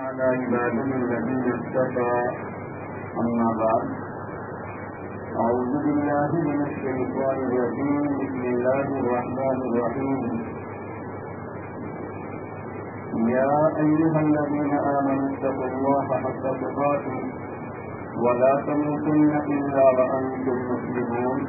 على عباده الذين اصطفى أما بعد أعوذ بالله من الشيطان الرجيم بسم الله الرحمن الرحيم يا أيها الذين آمنوا اتقوا الله حق تقاته ولا تموتن إلا وأنتم مسلمون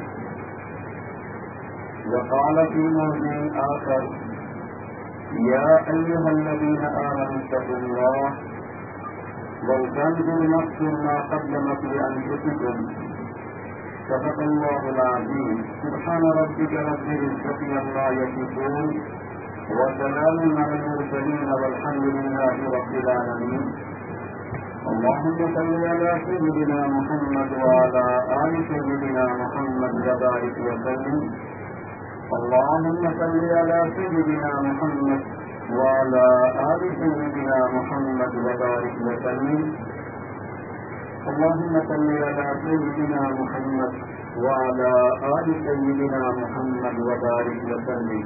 وقال في موضع آخر يا أيها الذين آمنوا اتقوا الله ولتنظر نفس ما قدمت لأنفسكم صدق الله العظيم سبحان ربك رب العزة عما يصفون وسلام على المرسلين والحمد لله رب العالمين اللهم صل على سيدنا محمد وعلى آل سيدنا محمد وبارك وسلم اللهم صل على سيدنا محمد وعلى آل سيدنا محمد وبارك وسلم اللهم صل على سيدنا محمد وعلى آل سيدنا محمد وبارك وسلم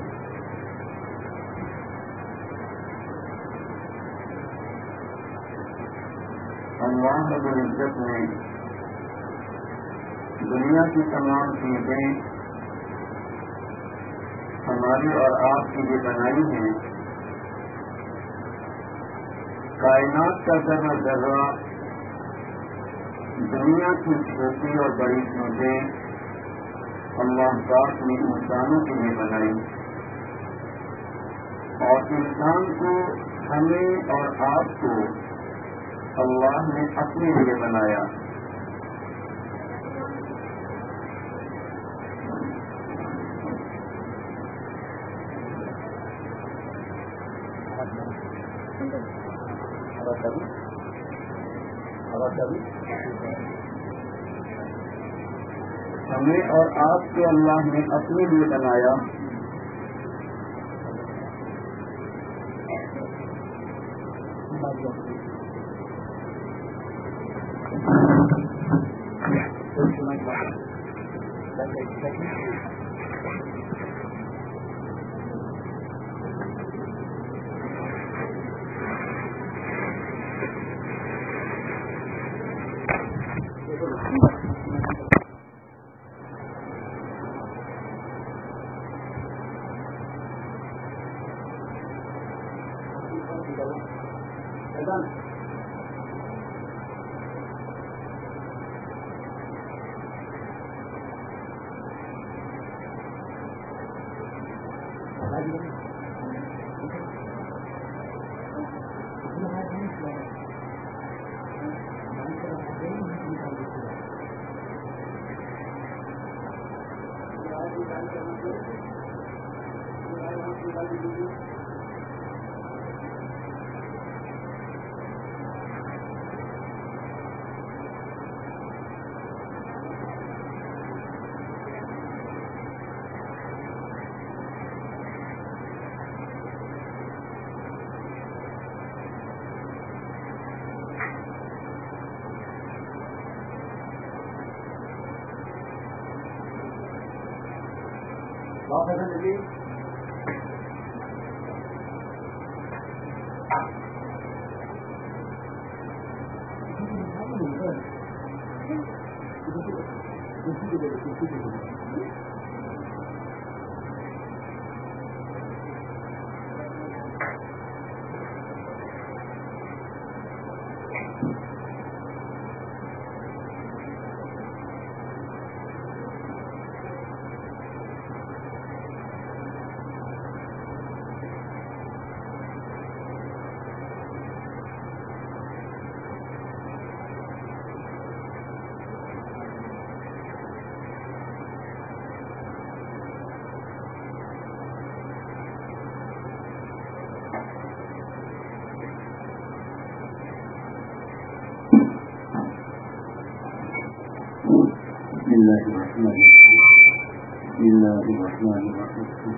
اللہ رب العزت نے دنیا کی تمام چیزیں ہماری اور آپ کی جو بنائی ہیں، کائنات کا ذرہ ذرہ، دنیا کی چھوٹی اور بڑی چیزیں اللہ پاک نے انسانوں کے لیے بنائی، اور انسان کو، ہمیں اور آپ کو اللہ نے اپنے لیے بنایا۔ ہمیں اور آپ کو اللہ نے اپنے لیے بنایا، بسم الله الرحمن الرحيم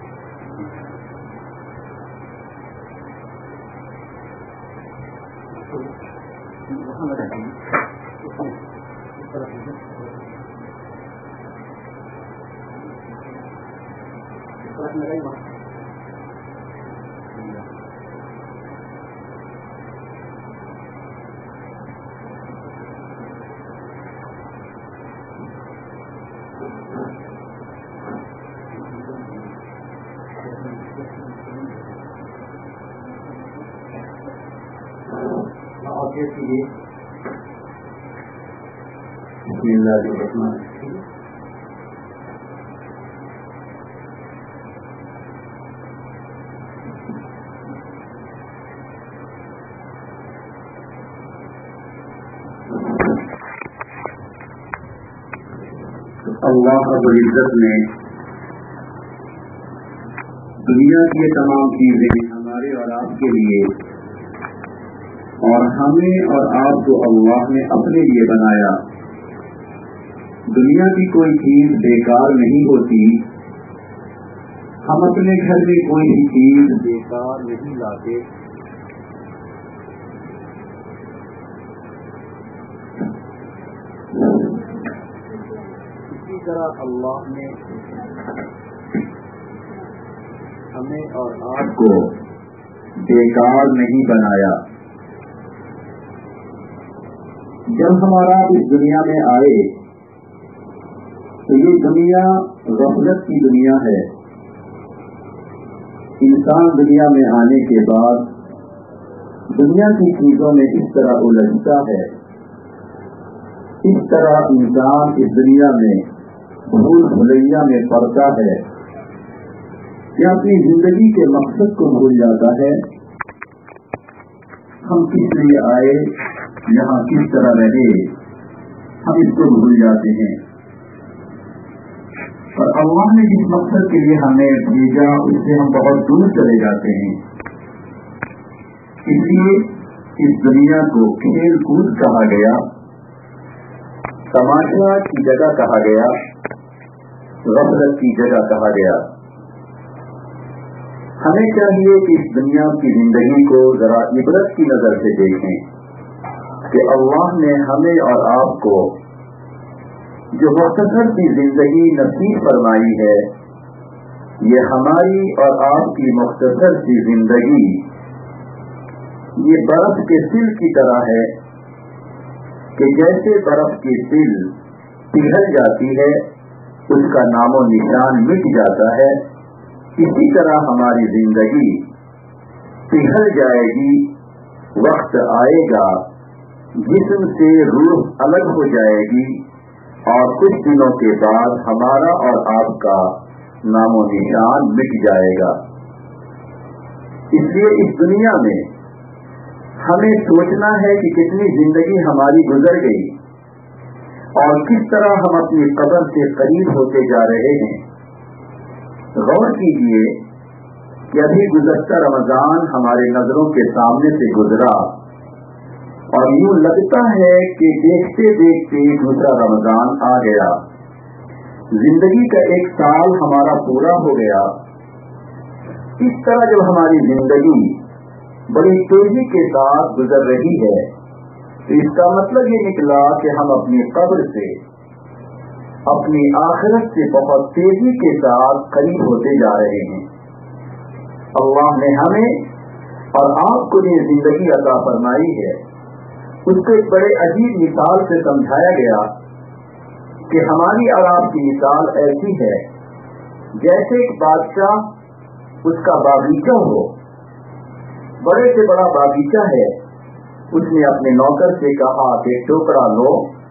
آگے کیجیے. بسم اللہ الرحمن الرحیم. اللہ رب العزت نے دنیا کی تمام چیزیں ہمارے اور آپ کے لیے اور ہمیں اور آپ کو اللہ نے اپنے لیے بنایا. دنیا کی کوئی چیز بیکار نہیں ہوتی. ہم اپنے گھر میں کوئی بھی چیز بیکار نہیں لاتے. اسی طرح اللہ نے ہمیں اور آپ کو بیکار نہیں بنایا. جب ہمارا اس دنیا میں آئے تو یہ دنیا غفلت کی دنیا ہے. انسان دنیا میں آنے کے بعد دنیا کی چیزوں میں اس طرح الجھتا ہے، اس طرح انسان اس دنیا میں بھول بھلیا میں پڑتا ہے کہ اپنی زندگی کے مقصد کو بھول جاتا ہے. ہم کس لیے آئے، یہاں کس طرح رہے، ہم اس کو بھول جاتے ہیں. اور اللہ نے جس مقصد کے لیے ہمیں بھیجا اس سے ہم بہت دور چلے جاتے ہیں. اس لیے اس دنیا کو کھیل کود کہا گیا، تماشا کی جگہ کہا گیا، غفلت کی جگہ کہا گیا. ہمیں چاہیے کہ اس دنیا کی زندگی کو ذرا عبرت کی نظر سے دیکھیں کہ اللہ نے ہمیں اور آپ کو جو مختصر کی زندگی نصیب فرمائی ہے، یہ ہماری اور آپ کی مختصر کی زندگی یہ برف کے سل کی طرح ہے کہ جیسے برف کی سل پگھل جاتی ہے، اس کا نام و نشان مٹ جاتا ہے، اسی طرح ہماری زندگی پگھل جائے گی. وقت آئے گا جسم سے روح الگ ہو جائے گی اور کچھ دنوں کے بعد ہمارا اور آپ کا نام و نشان مٹ جائے گا. اس لیے اس دنیا میں ہمیں سوچنا ہے کہ کتنی زندگی ہماری گزر گئی اور کس طرح ہم اپنی قبر سے قریب ہوتے جا رہے ہیں. غور کیجئے کہ ابھی گزشتہ رمضان ہمارے نظروں کے سامنے سے گزرا اور یوں لگتا ہے کہ دیکھتے دیکھتے دوسرا رمضان آ گیا. زندگی کا ایک سال ہمارا پورا ہو گیا. اس طرح جب ہماری زندگی بڑی تیزی کے ساتھ گزر رہی ہے تو اس کا مطلب یہ نکلا کہ ہم اپنی قبر سے، اپنی آخرت سے بہت تیزی کے ساتھ قریب ہوتے جا رہے ہیں. اللہ نے ہمیں اور آپ کو یہ زندگی عطا فرمائی ہے، اس کو ایک بڑے عجیب مثال سے سمجھایا گیا کہ ہماری اور آپ کی مثال ایسی ہے جیسے ایک بادشاہ، اس کا باغیچہ ہو، بڑے سے بڑا باغیچہ ہے. اس نے اپنے نوکر سے کہا کہ ٹوکرا لو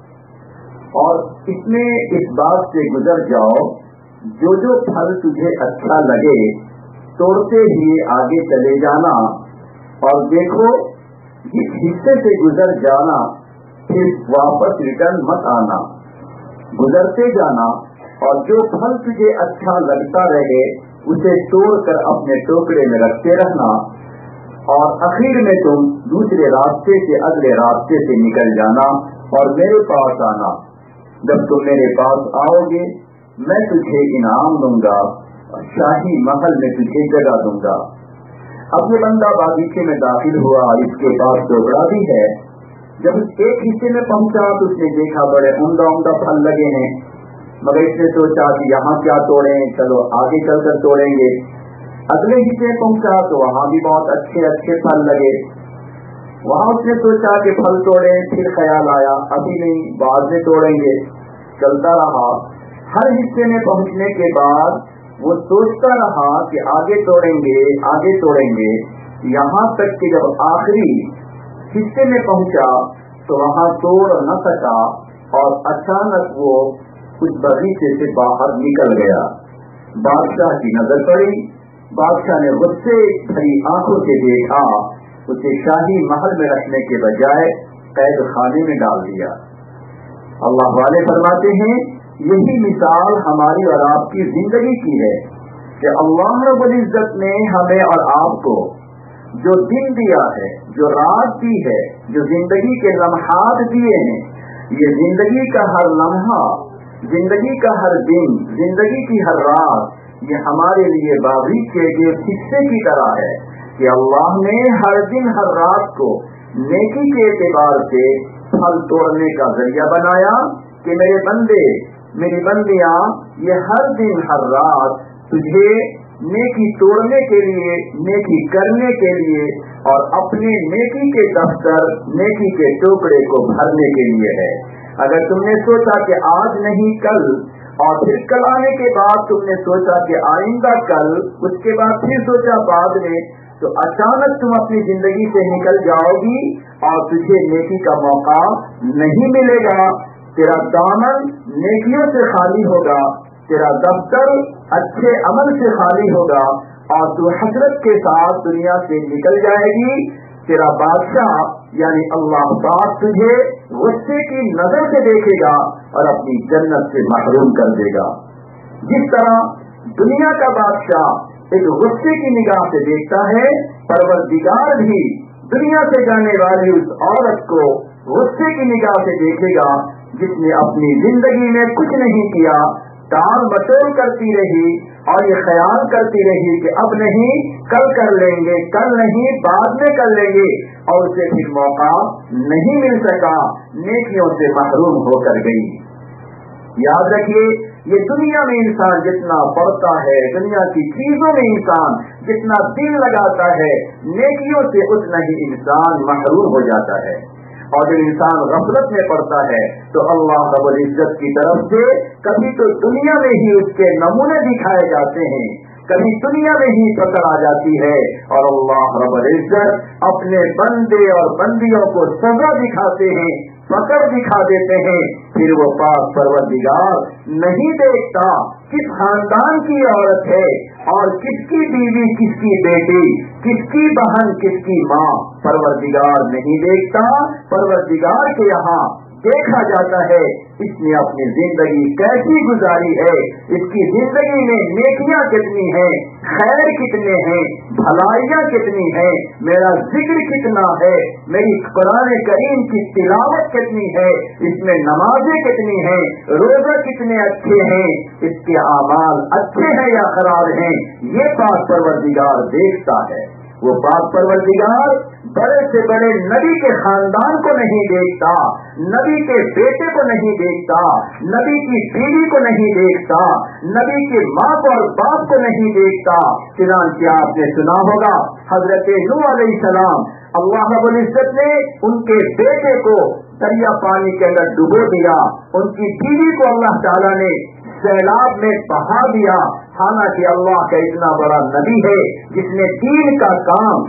اور اس میں اس باغ سے گزر جاؤ، جو جو پھل تجھے اچھا لگے توڑتے ہی آگے چلے جانا اور دیکھو جس حصے سے گزر جانا پھر واپس ریٹرن مت آنا، گزرتے جانا اور جو پھل تجھے اچھا لگتا رہے اسے توڑ کر اپنے ٹوکرے میں رکھتے رہنا اور اخیر میں تم دوسرے راستے سے اگلے راستے سے نکل جانا اور میرے پاس آنا. جب تم میرے پاس آؤ گے میں تجھے انعام دوں گا، شاہی محل میں تجھے جگہ دوں گا. اب یہ بندہ باغیچے میں داخل ہوا، اس کے پاس ٹوکرا بھی ہے. جب ایک حصے میں پہنچا تو اس نے دیکھا بڑے عمدہ عمدہ پھل لگے ہیں، مگر اس نے سوچا کہ یہاں کیا توڑیں، چلو آگے چل کر توڑیں گے. اگلے حصے پہنچا تو وہاں بھی بہت اچھے اچھے پھل لگے. وہاں اس نے سوچا کہ پھل توڑیں، پھر خیال آیا ابھی نہیں، بعد میں توڑیں گے. چلتا رہا، ہر حصے میں پہنچنے کے بعد وہ سوچتا رہا کہ آگے توڑیں گے آگے توڑیں گے، یہاں تک کہ جب آخری حصے میں پہنچا تو وہاں توڑ نہ سکا اور اچانک وہ اس باغیچے سے باہر نکل گیا۔ بادشاہ کی نظر پڑی، بادشاہ نے غصے بھری آنکھوں سے دیکھا، اسے شاہی محل میں رکھنے کے بجائے قید خانے میں ڈال دیا۔ اللہ والے فرماتے ہیں یہی مثال ہماری اور آپ کی زندگی کی ہے کہ اللہ رب العزت نے ہمیں اور آپ کو جو دن دیا ہے، جو رات دی ہے، جو زندگی کے لمحات دیے ہیں، یہ زندگی کا ہر لمحہ، زندگی کا ہر دن، زندگی کی ہر رات، یہ ہمارے لیے باغیچے کے حصے کی طرح ہے کہ اللہ نے ہر دن ہر رات کو نیکی کے اعتبار سے پھل توڑنے کا ذریعہ بنایا کہ میرے بندے، میری بندیاں، یہ ہر دن ہر رات تجھے نیکی توڑنے کے لیے، نیکی کرنے کے لیے اور اپنے نیکی کے دفتر، نیکی کے ٹوکڑے کو بھرنے کے لیے ہے۔ اگر تم نے سوچا کہ آج نہیں کل، اور پھر کل آنے کے بعد تم نے سوچا کہ آئندہ کل، اس کے بعد پھر سوچا بعد میں، تو اچانک تم اپنی زندگی سے نکل جاؤ گی اور تجھے نیکی کا موقع نہیں ملے گا۔ تیرا دامن نیکیوں سے خالی ہوگا، تیرا دفتر اچھے عمل سے خالی ہوگا اور تو حسرت کے ساتھ دنیا سے نکل جائے گی۔ تیرا بادشاہ یعنی اللہ پاک تجھے غصے کی نظر سے دیکھے گا اور اپنی جنت سے محروم کر دے گا۔ جس طرح دنیا کا بادشاہ ایک غصے کی نگاہ سے دیکھتا ہے، پروردگار بھی دنیا سے جانے والی اس عورت کو غصے کی نگاہ سے دیکھے گا جس نے اپنی زندگی میں کچھ نہیں کیا، ٹال مٹول کرتی رہی اور یہ خیال کرتی رہی کہ اب نہیں کل کر لیں گے، کل نہیں بعد میں کر لیں گے، اور اسے پھر موقع نہیں مل سکا، نیکیوں سے محروم ہو کر گئی۔ یاد رکھیے، یہ دنیا میں انسان جتنا پڑھتا ہے، دنیا کی چیزوں میں انسان جتنا دل لگاتا ہے، نیکیوں سے اتنا ہی انسان محروم ہو جاتا ہے۔ اور جب انسان غفلت میں پڑتا ہے تو اللہ رب العزت کی طرف سے کبھی تو دنیا میں ہی اس کے نمونے دکھائے جاتے ہیں، کبھی دنیا میں ہی پکڑ آ جاتی ہے، اور اللہ رب العزت اپنے بندے اور بندیوں کو سزا دکھاتے ہیں، پکڑ دکھا دیتے ہیں۔ پھر وہ پاک پروردگار نہیں دیکھتا کس خاندان کی عورت ہے اور کس کی بیوی، کس کی بیٹی، کس کی بہن، کس کی ماں، پروردگار نہیں دیکھتا۔ پروردگار کے یہاں دیکھا جاتا ہے اس نے اپنی زندگی کیسی گزاری ہے، اس کی زندگی میں نیکیاں کتنی ہیں، خیر کتنے ہیں، بھلائیاں کتنی ہیں، میرا ذکر کتنا ہے، میری قرآن کریم کی تلاوت کتنی ہے، اس میں نمازیں کتنی ہیں، روزہ کتنے اچھے ہیں، اس کے اعمال اچھے ہیں یا خراب ہیں، یہ پاک پروردگار دیکھتا ہے۔ وہ پاک پروردگار بڑے سے بڑے نبی کے خاندان کو نہیں دیکھتا، نبی کے بیٹے کو نہیں دیکھتا، نبی کی بیوی کو نہیں دیکھتا، نبی کی ماں کو اور باپ کو نہیں دیکھتا۔ چنانچہ آپ نے سنا ہوگا حضرت نوح علیہ السلام، اللہ رب العزت نے ان کے بیٹے کو دریا پانی کے اندر ڈبو دیا، ان کی بیوی کو اللہ تعالیٰ نے سیلاب میں بہا دیا، حالانکہ اللہ کا اتنا بڑا نبی ہے جس نے دین کا کام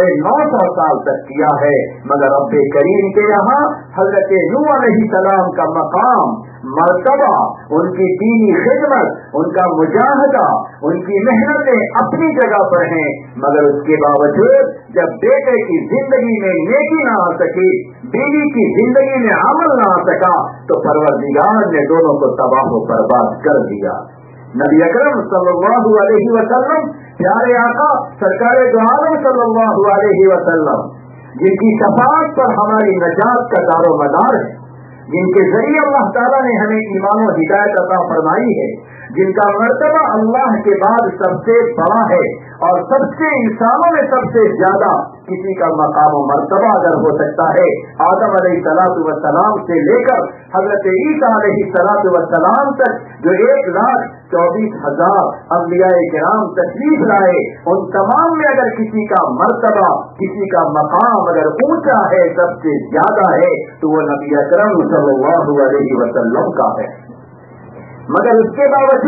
950 سال تک کیا ہے، مگر رب کریم کے یہاں حضرت نوح علیہ السلام کا مقام، مرتبہ، ان کی دینی خدمت، ان کا مجاہدہ، ان کی محنتیں اپنی جگہ پر ہیں، مگر اس کے باوجود جب بیٹے کی زندگی میں نیکی نہ آ سکی، بیوی کی زندگی میں عمل نہ آ سکا، تو پروردگار نے دونوں کو تباہ و برباد کر دیا۔ نبی اکرم صلی اللہ علیہ وسلم، پیارے آقا سرکار دو عالم صلی اللہ علیہ وسلم، جن کی شفاعت پر ہماری نجات کا دار و مدار ہے، جن کے ذریعے اللہ تعالیٰ نے ہمیں ایمان و ہدایت عطا فرمائی ہے، جن کا مرتبہ اللہ کے بعد سب سے بڑا ہے، اور سب سے انسانوں میں سب سے زیادہ کسی کا مقام و مرتبہ اگر ہو سکتا ہے آدم علیہ السلام سے لے کر حضرت عیسیٰ علیہ السلام تک، جو 1,24,000 انبیاء کرام تشریف لائے، ان تمام میں اگر کسی کا مرتبہ، کسی کا مقام اگر اونچا ہے، سب سے زیادہ ہے، تو وہ نبی اکرم صلی اللہ علیہ وسلم کا ہے۔ مگر اس کے باوجود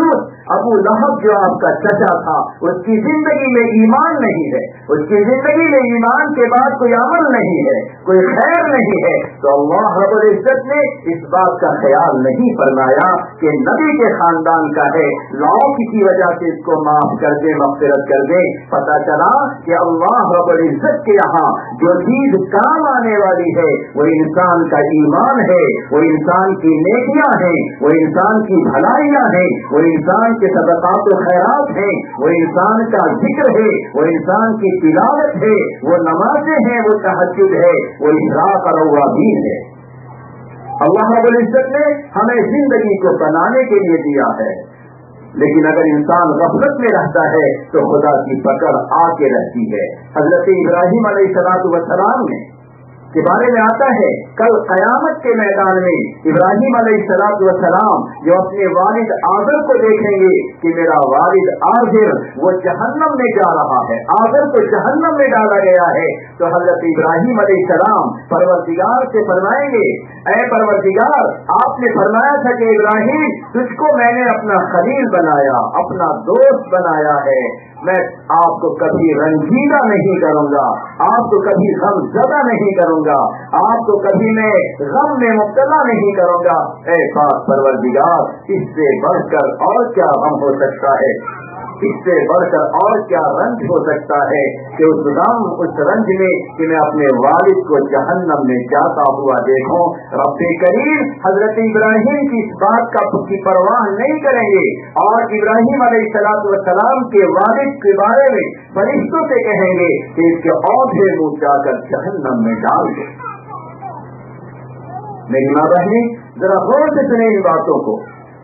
ابو लहब जो आपका चचा था, उसकी जिंदगी में ईमान नहीं है, उसकी जिंदगी में ईमान के बाद कोई अमल नहीं है, कोई खैर नहीं है, तो अल्लाह रब्बुल इज्जत ने इस बात का ख्याल नहीं फरमाया कि नबी के खानदान का है, लाओ किसी वजह से इसको माफ कर दे, मग़फ़िरत कर दे। पता चला कि अल्लाह रब्बुल इज्जत के यहाँ जो चीज काम आने वाली है वो इंसान का ईमान है, वो इंसान की नेकियां हैं, वो इंसान की भलाइयां हैं, वो इंसान के सदक़ात व खैरात हैं, वो इंसान का जिक्र है, वो इंसान की तिलावत है, वो नमाज़ें हैं, वो तहज्जुद है, वो इशराक़ और अवाबीन है। अल्लाह रब्बुल इज्जत ने हमें जिंदगी को बनाने के लिए दिया है, लेकिन अगर इंसान गफलत में रहता है तो खुदा की पकड़ आके रहती है। हजरत इब्राहीम अलैहिस्सलाम ने के बारे में आता है, कल कयामत के मैदान में इब्राहीम अलैहिस्सलाम जो अपने वालिद आज़र को देखेंगे कि मेरा वालिद आज़र वो जहन्नम में जा रहा है, आज़र को जहन्नम में डाला गया है, तो हजरत इब्राहीम अलैहिस्सलाम परवरदिगार से फरमाएंगे, ऐ परवरदिगार, आपने फरमाया था कि इब्राहीम तुझको मैंने अपना खलील बनाया, अपना दोस्त बनाया है, मैं आपको कभी रंजीदा नहीं करूंगा, आपको कभी गमज़दा नहीं करूंगा, आपको कभी मैं गम में मुब्तला नहीं करूंगा। ऐ पाक परवरदिगार, इससे बढ़कर और क्या गम हो सकता है, इससे बढ़कर और क्या रंज हो सकता है कि उस गम उस रंज में कि मैं अपने वालिद को जहन्नम में जाता हुआ देखूं। रब्बे करीम हजरत इब्राहीम की इस बात की परवाह नहीं करेंगे और इब्राहीम अलैहिस्सलाम के वालिद के बारे में फरिश्तों से कहेंगे कि इसके औंधे मुंह जाकर जहन्नम में डाल दे। मेरी माँ बहनी, जरा गौर से सुने इन बातों को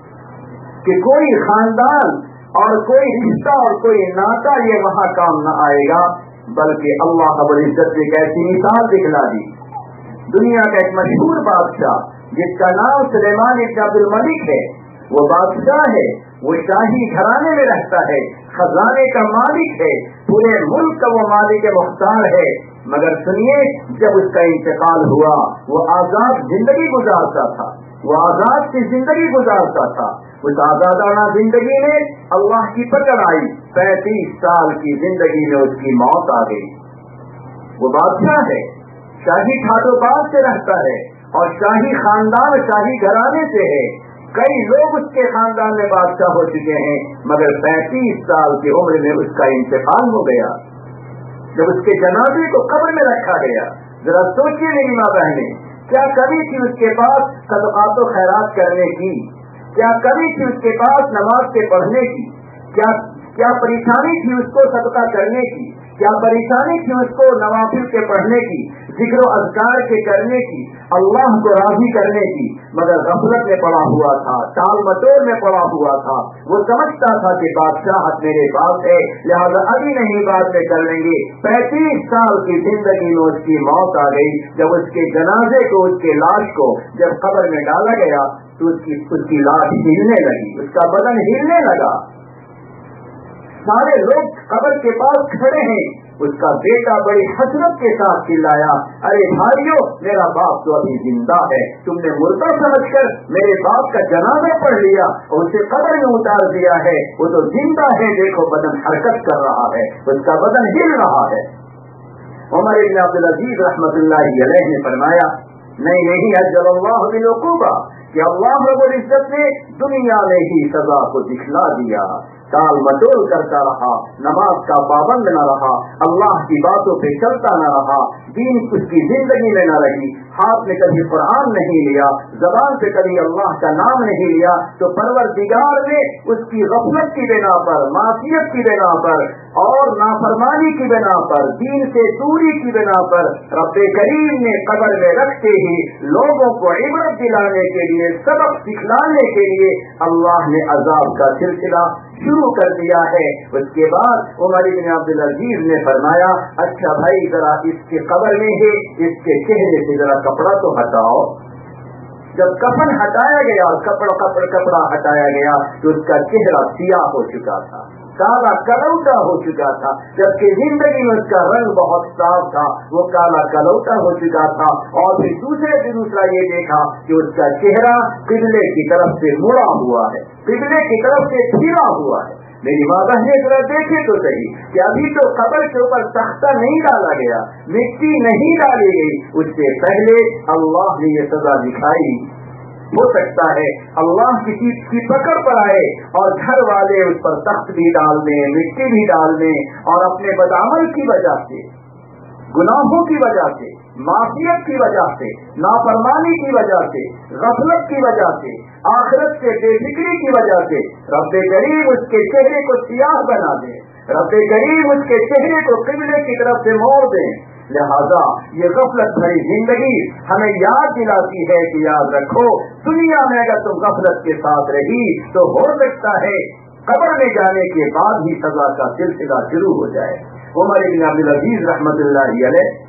कि कोई खानदान और कोई रिश्ता और कोई नाता ये वहां काम न आएगा, बल्कि अल्लाह रब्बुल इज्जत ने एक ऐसी मिसाल दिखला दी। दुनिया का एक मशहूर बादशाह जिसका नाम सुलेमान इब्न अब्दुल मलिक है, वो बादशाह है, वो शाही घराने में रहता है, खजाने का मालिक है, पूरे मुल्क का वो मालिक मुख्तार है। मगर सुनिए, जब उसका इंतकाल हुआ वो आजाद जिंदगी गुजारता था, वो आजाद की जिंदगी गुजारता था। उस आजादाना जिंदगी में अल्लाह की पकड़ आई, 35 साल की जिंदगी में उसकी मौत आ गई। वो बादशाह है, शाही खादोबाद से रहता है और शाही खानदान शाही घराने से है। कई लोग उसके खानदान में बादशाह हो चुके हैं, मगर 35 साल की उम्र में उसका इंतकाल हो गया। जब उसके जनाजे को कब्र में रखा गया, जरा सोचिए मेरी माँ बहने, क्या कमी थी उसके पास सदक़ात व खैरात करने की, क्या कमी थी उसके पास नमाज के पढ़ने की, क्या परेशानी थी उसको सदका करने की, क्या परेशानी थी उसको नवाफिल के पढ़ने की, जिक्र व अज़कार के करने की, अल्लाह को राजी करने की, मगर गफलत में पड़ा हुआ था, टाल मटोल में पड़ा हुआ था। वो समझता था कि बादशाहत मेरे पास है, लिहाजा अभी नहीं बाद में कर लेंगे। 35 साल की जिंदगी में उसकी मौत आ गई। जब उसके जनाजे को, उसके लाश को जब कब्र में डाला गया तो उसकी लाश हिलने लगी, उसका बदन हिलने लगा। सारे लोग कब्र के पास खड़े हैं। उसका बेटा बड़ी हसरत के साथ चिल्लाया, अरे भाइयों, मेरा बाप तो अभी जिंदा है, तुमने मुर्दा समझकर मेरे बाप का जनाजा पढ़ लिया और उसे कब्र में उतार दिया है। वो तो जिंदा है, देखो बदन हरकत कर रहा है, उसका बदन हिल रहा है। उमर इब्न अब्दुल अजीज रहमतुल्लाहि अलैहि ने फरमाया, नहीं अज्जलल्लाहु बिल-उक़ूबा, कि अल्लाह रब्बुल इज्जत ने दुनिया में ही सजा को दिखला दिया। टाल मटोल करता रहा, नमाज का पाबंद न रहा, अल्लाह की बातों पे चलता न रहा, दीन उसकी जिंदगी में न रही, हाथ में कभी कुरान नहीं लिया, जबान से कभी अल्लाह का नाम नहीं लिया, तो परवरदिगार ने उसकी गफलत की बिना पर, मासियत की बिना पर और नाफरमानी की बिना पर, दीन से दूरी की बिना पर रब्बे करीम ने कब्र में रखते ही लोगों को इबरत दिलाने के लिए, सबक सिखलाने के लिए अल्लाह ने अजाब का सिलसिला शुरू कर दिया है। उसके बाद उमर इब्न अब्दुल अजीज ने फरमाया, अच्छा भाई जरा इसके कब्र में है, इसके चेहरे से जरा कपड़ा तो हटाओ। जब कफन हटाया गया और कपड़ा हटाया गया तो उसका चेहरा सियाह हो चुका था, काला कलौटा हो चुका था, जबकि जिंदगी में उसका रंग बहुत साफ था, वो काला कलौटा हो चुका था। और फिर दूसरा ये देखा कि उसका चेहरा किबले की तरफ से मुड़ा हुआ है, किबले की तरफ से फिरा हुआ है। मेरी माँ बहने जरा देखे तो सही कि अभी तो कब्र के ऊपर तख्ता नहीं डाला गया, मिट्टी नहीं डाली गई, उससे पहले अल्लाह ने ये सजा दिखाई। हो सकता है अल्लाह किसी की पकड़ पर आए और घर वाले उस पर तख्त भी डाल दें, मिट्टी भी डाल दें, और अपने बदअमल की वजह से, गुनाहों की वजह से, माफियत की वजह से, नाफरमानी की वजह से, गफलत की वजह से, आखिरत से बेफिक्री की वजह से रब्बे करीम उसके चेहरे को सियाह बना दे, रब्बे करीम उसके चेहरे को किबले की तरफ से मोड़ दे। लिहाजा ये गफलत भरी जिंदगी हमें याद दिलाती है कि याद रखो, दुनिया में अगर तुम गफलत के साथ रही तो हो सकता है कब्र में जाने के बाद ही सजा का सिलसिला शुरू हो जाए। उमर इब्न अब्दुल अजीज रहमतुल्लाह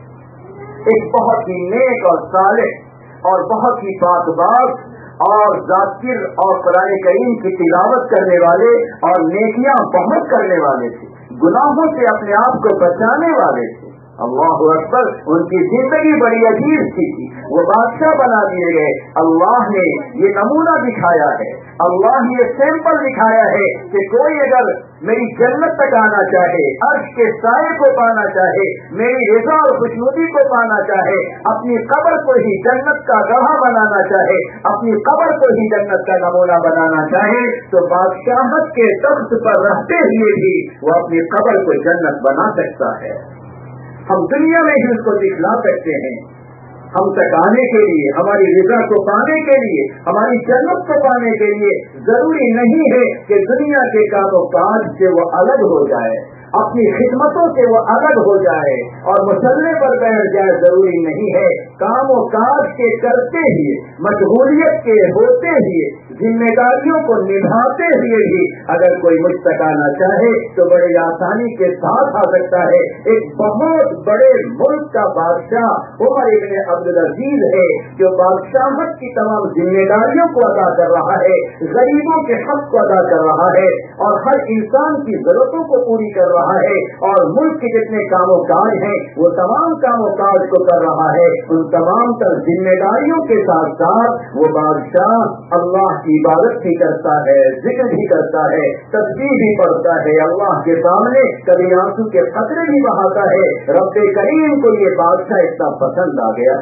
अलैह एक बहुत ही नेक और सालेह और बहुत ही पाकबाज और जाकिर और कुरान करीम की तिलावत करने वाले और नेकियां बहुत करने वाले थे, गुनाहों से अपने आप को बचाने वाले थे। अल्लाह अकबर, उनकी जिंदगी बड़ी अजीब थी, वो बादशाह बना दिए गए। अल्लाह ने ये नमूना दिखाया है, अल्लाह ने ये सैंपल दिखाया है कि कोई अगर मेरी जन्नत तक आना चाहे, अर्श के साए को पाना चाहे, मेरी रज़ा और खुशनुदी को पाना चाहे, अपनी कब्र को ही जन्नत का गवाह बनाना चाहे, अपनी कब्र को ही जन्नत का नमूना बनाना चाहे, तो बादशाहत के तख्त पर रहते हुए भी वो अपनी कब्र को जन्नत बना सकता है। हम दुनिया में ही उसको दिखला सकते हैं। हम तक आने के लिए, हमारी रिज़ा को पाने के लिए, हमारी जन्नत को पाने के लिए जरूरी नहीं है कि दुनिया के कामों काज से वो अलग हो जाए, अपनी खिदमतों से वो अलग हो जाए और मुसल्ले पर बैठ जाए, जरूरी नहीं है। काम और काज के करते हुए, मशगूलियत के होते हुए, जिम्मेदारियों को निभाते हुए भी अगर कोई मुझ तक आना चाहे तो बड़ी आसानी के साथ आ सकता है। एक बहुत बड़े मुल्क का बादशाह उमर इब्न अब्दुल अजीज है, जो बादशाहत की तमाम जिम्मेदारियों को अदा कर रहा है, गरीबों के हक को अदा कर रहा है और हर इंसान की जरूरतों को पूरी कर रहा है, और मुल्क के जितने कामों काज हैं वो तमाम कामों काज को कर रहा है। उन तमाम तर जिम्मेदारियों के साथ साथ वो बादशाह अल्लाह की इबादत भी करता है, जिक्र भी करता है, तस्बीह भी पढ़ता है, अल्लाह के सामने कभी आंसू के खतरे भी बहाता है। रब्बे करीम को ये बादशाह इतना पसंद आ गया।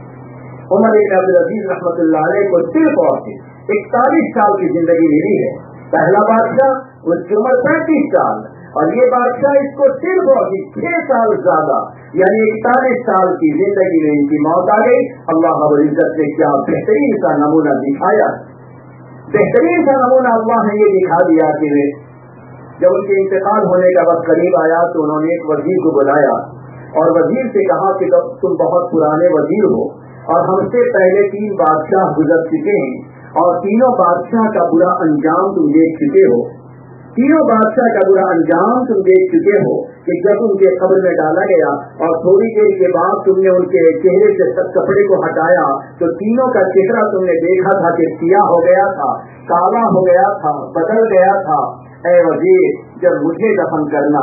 उमर इब्न अब्दुल अजीज रहमतुल्लाह अलैह को सिर्फ और सिर्फ 41 साल की जिंदगी मिली है। पहला बादशाह, उसकी उम्र 35 साल, और ये बादशाह इसको सिर्फ और सिर्फ 6 साल ज्यादा, यानी 41 साल की जिंदगी में इनकी मौत आ गई। अल्लाह रब्बुल इज्जत ने क्या बेहतरीन सा नमूना दिखाया, बेहतरीन सा नमूना अल्लाह ने ये दिखा दिया कि जब उनके इंतकाल होने का वक्त करीब आया तो उन्होंने एक वजीर को बुलाया और वजीर से कहा कि तुम बहुत पुराने वजीर हो और हमसे पहले 3 बादशाह गुजर चुके हैं और तीनों बादशाह का बुरा अंजाम तुम देख चुके हो। तीनों बादशाह का बुरा अंजाम तुम देख चुके हो कि जब उनके कब्र में डाला गया और थोड़ी देर के बाद तुमने उनके चेहरे से सब कपड़े को हटाया तो तीनों का चेहरा तुमने देखा था कि सियाह हो गया था, काला हो गया था, बदल गया था। ऐ वजीर, जब मुझे दफन करना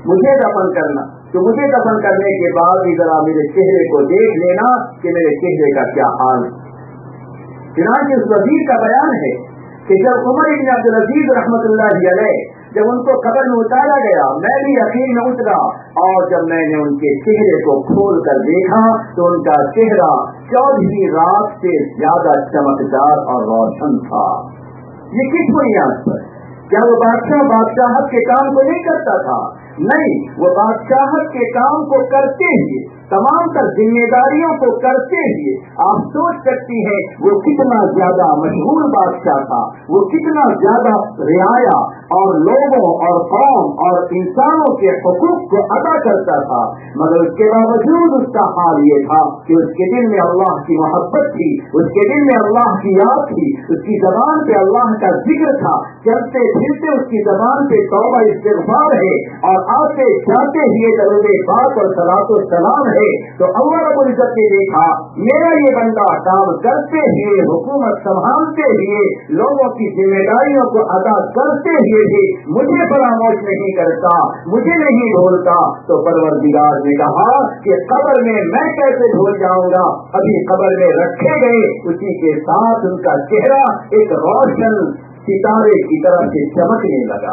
तो मुझे दफन करने के बाद भी जरा मेरे चेहरे को देख लेना कि मेरे चेहरे का क्या हाल। चुनांचे उस वजीर का बयान है कि जब उमर इब्न अब्दुल अजीज रहमतुल्लाह अलैह जब उनको कब्र में उतारा गया, मैं भी यकीन में उतरा और जब मैंने उनके चेहरे को खोल कर देखा तो उनका चेहरा 14वीं रात से ज्यादा चमकदार और रोशन था। ये किस बुनियाद पर? क्या वो बादशाह बादशाहत के काम को नहीं करता था? नहीं, वो बादशाहत के काम को करते हुए, तमाम तर जिम्मेदारियों को करते हुए आप सोच सकती हैं वो कितना ज्यादा मशहूर बादशाह था, वो कितना ज्यादा रियाया और लोगों और कौम और इंसानों के हुकूक को अदा करता था। मगर उसके बावजूद उसका हाल ये था कि उसके दिल में अल्लाह की मोहब्बत थी, उसके दिल में अल्लाह की याद थी, उसकी जबान पे अल्लाह का जिक्र था, चलते फिरते उसकी जबान पे तौबा इस्तिग़फ़ार है और आते जाते हुए दरूद पाक और सलातो सलाम है। तो अल्लाह रब्बुल इज्जत ने देखा मेरा ये बंदा काम करते हुए, हुकूमत संभालते हुए, लोगों की जिम्मेदारियों को अदा करते हुए भी मुझे फरामोश नहीं करता, मुझे नहीं भूलता। तो परवरदिगार ने कहा कि कब्र में मैं कैसे भूल जाऊंगा। अभी कब्र में रखे गए उसी के साथ उनका चेहरा एक रोशन सितारे की तरह से चमकने लगा।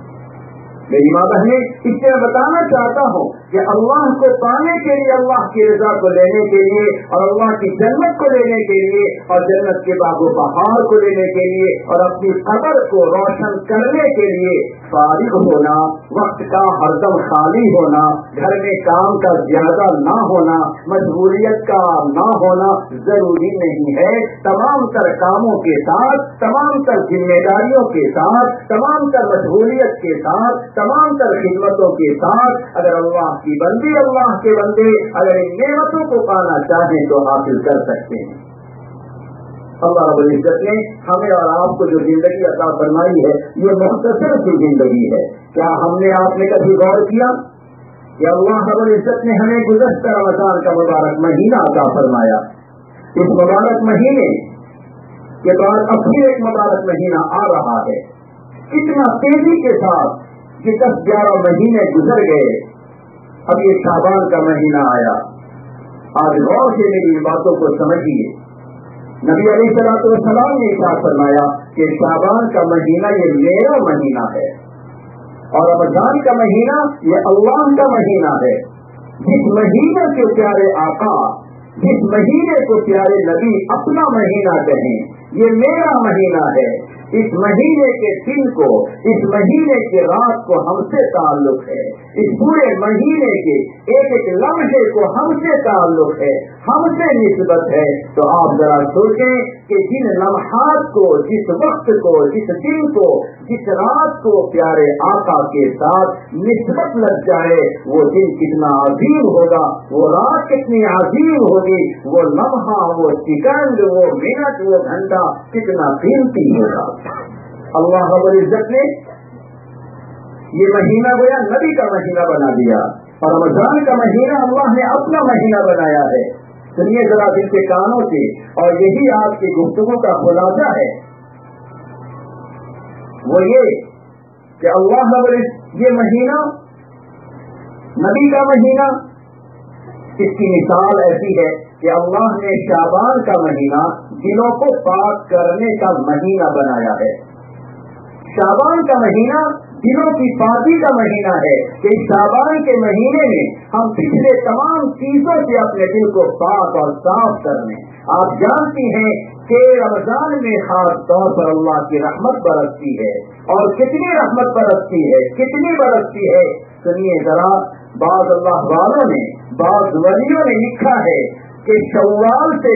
मेरी माँ बहने, इससे मैं बताना चाहता हूँ कि अल्लाह को पाने के लिए, अल्लाह की रजा को लेने के लिए और अल्लाह की जन्नत को लेने के लिए और जन्नत के बागो बहार को लेने के लिए और अपनी कब्र को रोशन करने के लिए फारिग होना, वक्त का हरदम खाली होना, घर में काम का ज्यादा ना होना, मजबूरियत का ना होना जरूरी नहीं है। तमाम तर कामों के साथ, तमाम तर जिम्मेदारियों के साथ, तमाम तर मजबूरियत के साथ, तमाम तर खिदमतों के साथ अगर अल्लाह की बंदी, अल्लाह के बंदे अगर इन नेमतों को पाना चाहें तो हासिल कर सकते हैं। अल्लाह रब्बुल इज्जत ने हमें और आपको जो जिंदगी अता फरमाई है ये मुख्तसर सी जिंदगी है। क्या हमने आपने कभी गौर किया कि अल्लाह रब्बुल इज्जत ने हमें गुज़श्ता रमज़ान का मुबारक महीना अता फरमाया। इस मुबारक महीने के बाद अब फिर एक मुबारक महीना आ रहा है। कितना तेजी के साथ ये 10-11 महीने गुजर गए, अब ये शाबान का महीना आया। आज गौर से मेरी बातों को समझिए। नबी अलैहिस्सलातु वस्सलाम ने इरशाद फरमाया कि शाबान का महीना ये मेरा महीना है और रमजान का महीना ये अल्लाह का महीना है। जिस महीने के प्यारे आका, जिस महीने को प्यारे नबी अपना महीना कहें, ये मेरा महीना है। इस महीने के दिन को, इस महीने की रात को हमसे ताल्लुक है। इस पूरे महीने के एक एक लम्हे को हमसे ताल्लुक है, हमसे निस्बत है। तो आप जरा सोचें कि जिन लम्हात को, जिस वक्त को, जिस दिन को, जिस रात को प्यारे आका के साथ निस्बत लग जाए वो दिन कितना अजीम होगा, वो रात कितनी अजीम होगी, वो लम्हा, वो सेकंड, वो मिनट, वो घंटा कितना कीमती होगा। अल्लाह रब्बुल इज्जत ने ये महीना गोया नबी का महीना बना दिया और रमजान का महीना अल्लाह ने अपना महीना बनाया है। सुनिए जरा दिल के कानों से, और यही आपकी गुफ्तगू का खुलासा है, वो ये कि अल्लाह ये महीना नबी का महीना, इसकी मिसाल ऐसी है कि अल्लाह ने शाबान का महीना दिलों को पाक करने का महीना बनाया है। शाबान का महीना दिलों की पाकी का महीना है कि शाबान के महीने में हम पिछले तमाम चीजों से अपने दिल को पाक और साफ कर लें। आप जानती हैं कि रमजान में खास तौर पर अल्लाह की रहमत बरसती है, और कितनी रहमत बरसती है, कितनी बरसती है। सुनिए जरा, बाज़ अल्लाह वालों ने, बाज़ वलियों ने लिखा है कि शव्वाल से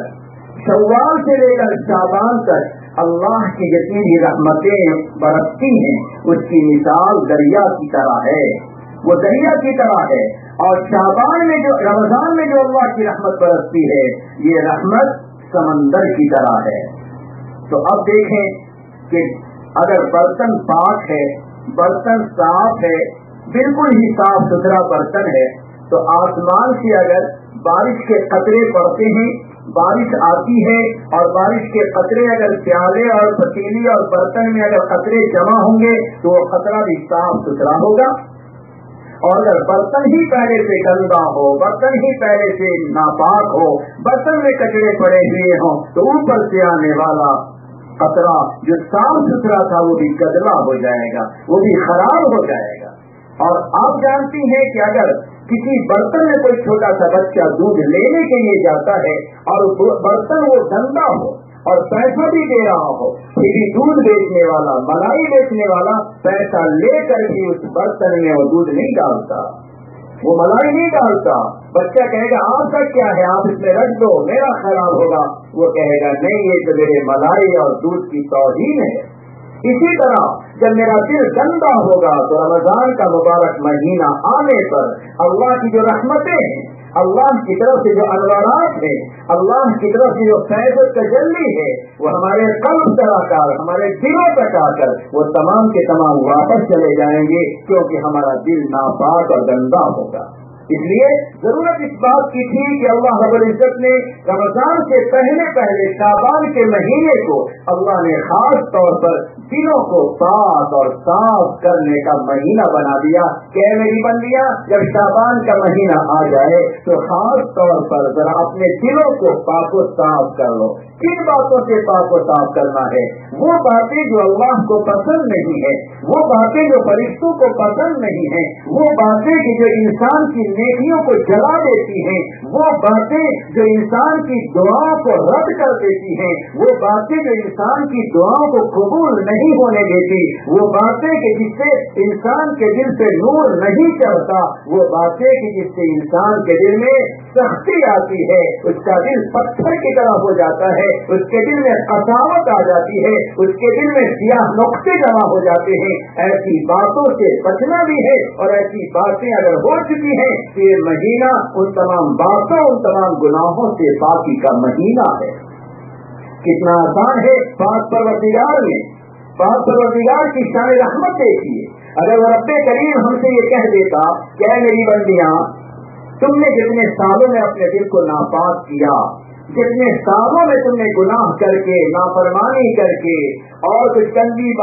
लेकर शाबान तक अल्लाह की जितनी भी रहमतें बरसती हैं उसकी मिसाल दरिया की तरह है, वो दरिया की तरह है। और शाबान में जो, रमजान में जो अल्लाह की रहमत बरसती है ये रहमत समंदर की तरह है। तो अब देखें कि अगर बर्तन पाक है, बर्तन साफ है, बिल्कुल ही साफ सुथरा बर्तन है, तो आसमान से अगर बारिश के कतरे पड़ते हैं, बारिश आती है और बारिश के कतरे अगर प्याले और पतीली और बर्तन में अगर कतरे जमा होंगे तो वो कतरा भी साफ सुथरा होगा। और अगर बर्तन ही पहले से गंदा हो, बर्तन ही पहले से नापाक हो, बर्तन में कचरे पड़े हुए हों, तो ऊपर से आने वाला कतरा जो साफ सुथरा था वो भी गंदा हो जाएगा, वो भी खराब हो जाएगा। और आप जानती हैं कि अगर किसी बर्तन में कोई छोटा सा बच्चा दूध लेने के लिए जाता है और बर्तन वो गंदा हो और पैसा भी दे रहा हो, फिर भी दूध बेचने वाला, मलाई बेचने वाला पैसा लेकर भी उस बर्तन में वो दूध नहीं डालता, वो मलाई नहीं डालता। बच्चा कहेगा आपका क्या है, आप इसमें रख दो, मेरा खराब होगा। वो कहेगा नहीं, ये तो मेरे मलाई और दूध की तौहीन है। इसी तरह जब मेरा दिल गंदा होगा तो रमजान का मुबारक महीना आने पर अल्लाह की जो रहमतें हैं, اللہ کی طرف سے جو انوارات ہیں، اللہ کی طرف سے جو فیض و تجلی ہے، وہ ہمارے قلب تک آ کر، ہمارے دلوں تک آ کر وہ تمام کے تمام واپس چلے جائیں گے، کیونکہ ہمارا دل ناپاک اور گندا ہوگا۔ اس لیے ضرورت اس بات کی تھی کہ اللہ رب العزت نے رمضان سے پہلے شعبان کے مہینے کو اللہ نے خاص طور پر دلوں کو پاک اور صاف کرنے کا مہینہ بنا دیا کہ میری بندیاں، جب شعبان کا مہینہ آ جائے تو خاص طور پر ذرا اپنے دلوں کو پاک و صاف کر لو۔ کن باتوں سے پاک و صاف کرنا ہے؟ وہ باتیں جو اللہ کو پسند نہیں ہے، وہ باتیں جو فرشتوں کو پسند نہیں ہے، وہ باتیں جو انسان کی نیکیوں کو جلا دیتی ہیں، وہ باتیں جو انسان کی دعاؤں کو رد کر دیتی ہیں، وہ باتیں جو انسان کی دعاؤں کو قبول نہیں ہونے دیتی، وہ باتیں کہ جس سے انسان کے دل سے نور نہیں چڑھتا، وہ باتیں کہ جس سے انسان کے دل میں سختی آتی ہے، اس کا دل پتھر کی طرح ہو جاتا ہے، اس کے دل میں قساوت آ جاتی ہے، اس کے دل میں سیاہ نقطے جمع ہو جاتے ہیں۔ ایسی باتوں سے بچنا بھی ہے، اور ایسی باتیں اگر ہو چکی ہیں تو یہ مہینہ ان تمام باتوں، ان تمام گناہوں سے پاکی کا مہینہ ہے۔ کتنا آسان ہے پاک پروردگار میں، پاک پروردگار کی شان رحمت دیکھیے۔ اگر وہ رب کریم ہم سے یہ کہہ دیتا کہ اے میری بندیاں، تم نے جتنے سالوں میں اپنے دل کو ناپاک کیا، جتنے سالوں میں تم نے گناہ کر کے، نافرمانی کر کے اور کچھ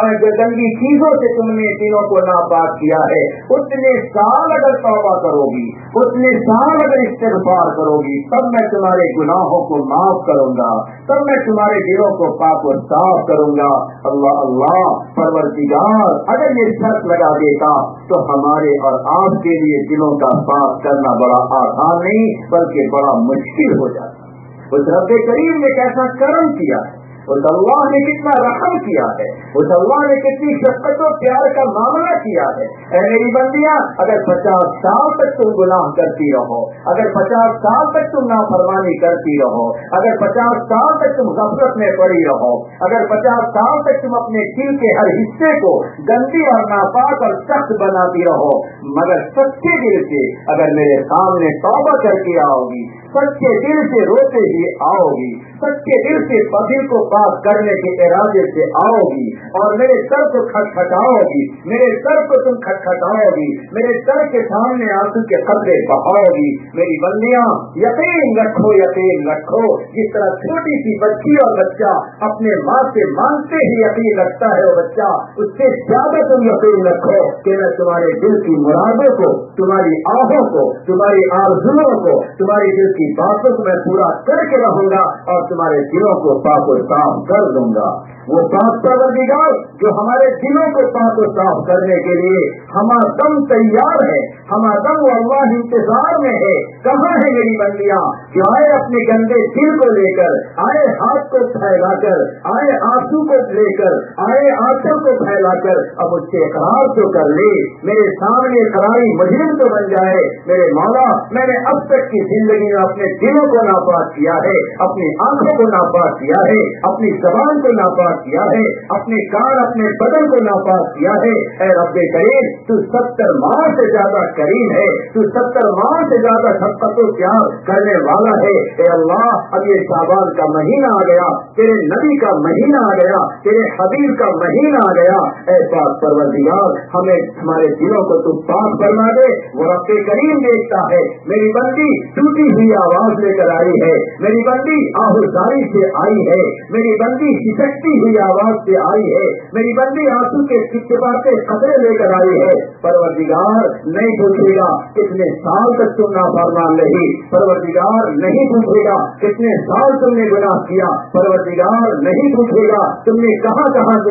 گندی چیزوں سے تم نے دلوں کو ناپاک کیا ہے، اتنے سال اگر توبہ کرو گی، اتنے سال اگر استغفار کرو گی، تب میں تمہارے گناہوں کو معاف کروں گا، تب میں تمہارے دلوں کو پاک و صاف کروں گا۔ اللہ اللہ، پروردگار اگر یہ شرط لگا دیتا تو ہمارے اور آپ کے لیے دلوں کا پاک کرنا بڑا آسان نہیں بلکہ بڑا مشکل ہو جاتا۔ اس رب کریم نے کیسا کرم کیا ہے، اس اللہ نے کتنا رحم کیا ہے، اس اللہ نے کتنی شفقت و پیار کا معاملہ کیا ہے۔ اے میری بندیاں، اگر 50 سال تک تم گناہ کرتی رہو، اگر 50 سال تک تم نافرمانی کرتی رہو، اگر 50 سال تک تم غفلت میں پڑی رہو، اگر 50 سال تک تم اپنے دل کے ہر حصے کو گندی اور ناپاک اور سخت بناتی رہو، مگر سچے دل سے اگر میرے سامنے توبہ کر کے آؤ گی، سچے دل سے روتے ہی آؤ گی، سچے دل سے دل کو پاک کرنے کے ارادے سے آؤ گی، اور میرے سر کو کھٹکھٹاؤ گی، میرے سر کو تم کھٹکھٹاؤ گی، میرے سر کے سامنے آنسو کے قطرے بہاؤ گی، میری بندیاں یقین رکھو، یقین رکھو، جس طرح چھوٹی سی بچی اور بچہ اپنے ماں سے مانگتے ہی یقین رکھتا ہے وہ بچہ، اس سے زیادہ تم یقین رکھو کہ میں تمہارے دل کی مرادوں کو، تمہاری آہوں کو، تمہاری آرزوؤں کو، تمہاری دل کی باتوں کو میں پورا کر کے رہوں گا اور تمہارے دلوں کو پاک و صاف کر دوں گا۔ وہ پاک پروردگار جو ہمارے دلوں کو پاک و صاف کرنے کے لیے ہمارا تیار ہے، ہمارا وہ اللہ انتظار میں ہے۔ کہاں ہے میری بندیاں جو آئے اپنے گندے دل کو لے کر، آئے ہاتھ کو پھیلا کر، آئے آنسو کو لے کر، آئے آنکھوں کو پھیلا کر اب اس سے اقرار تو کر لے، میرے سامنے اقراری مجرم تو بن جائے۔ میرے مولا، میں نے اب تک کی زندگی میں اپنے دلوں کو ناپاک کیا ہے، اپنی آنکھوں کو ناپاک کیا ہے، اپنی زبان کو ناپاک کیا ہے، اپنے کان، اپنے بدن کو ناپاک کیا ہے۔ اے رب کریم، تو 70 ماہ سے زیادہ کریم ہے، تو 70 ماہ سے زیادہ شفقت و پیار کرنے والا ہے۔ اے اللہ، اب یہ شعبان کا مہینہ آ گیا، تیرے نبی کا مہینہ آ گیا، تیرے حبیب کا مہینہ آ گیا۔ اے پاک پروردگار، ہمیں ہمارے دلوں کو تو پاک فرما دے۔ وہ رب کریم دیکھتا ہے میری بندی ٹوٹی ہوئی آواز لے کر آئی ہے، میری بندی آہوزاری سے آئی ہے، میری بندی کھسکتی ہوئی آواز سے آئی ہے، میری بندی آنسو کے چپچپاتے قطرے لے کر آئی ہے۔ پروردگار نہیں پوچھے گا کتنے سال تک تم نافرمان رہی، پروردگار نہیں پوچھے گا کتنے سال تم نے گناہ کیا، پروردگار نہیں پوچھے گا تم نے کہاں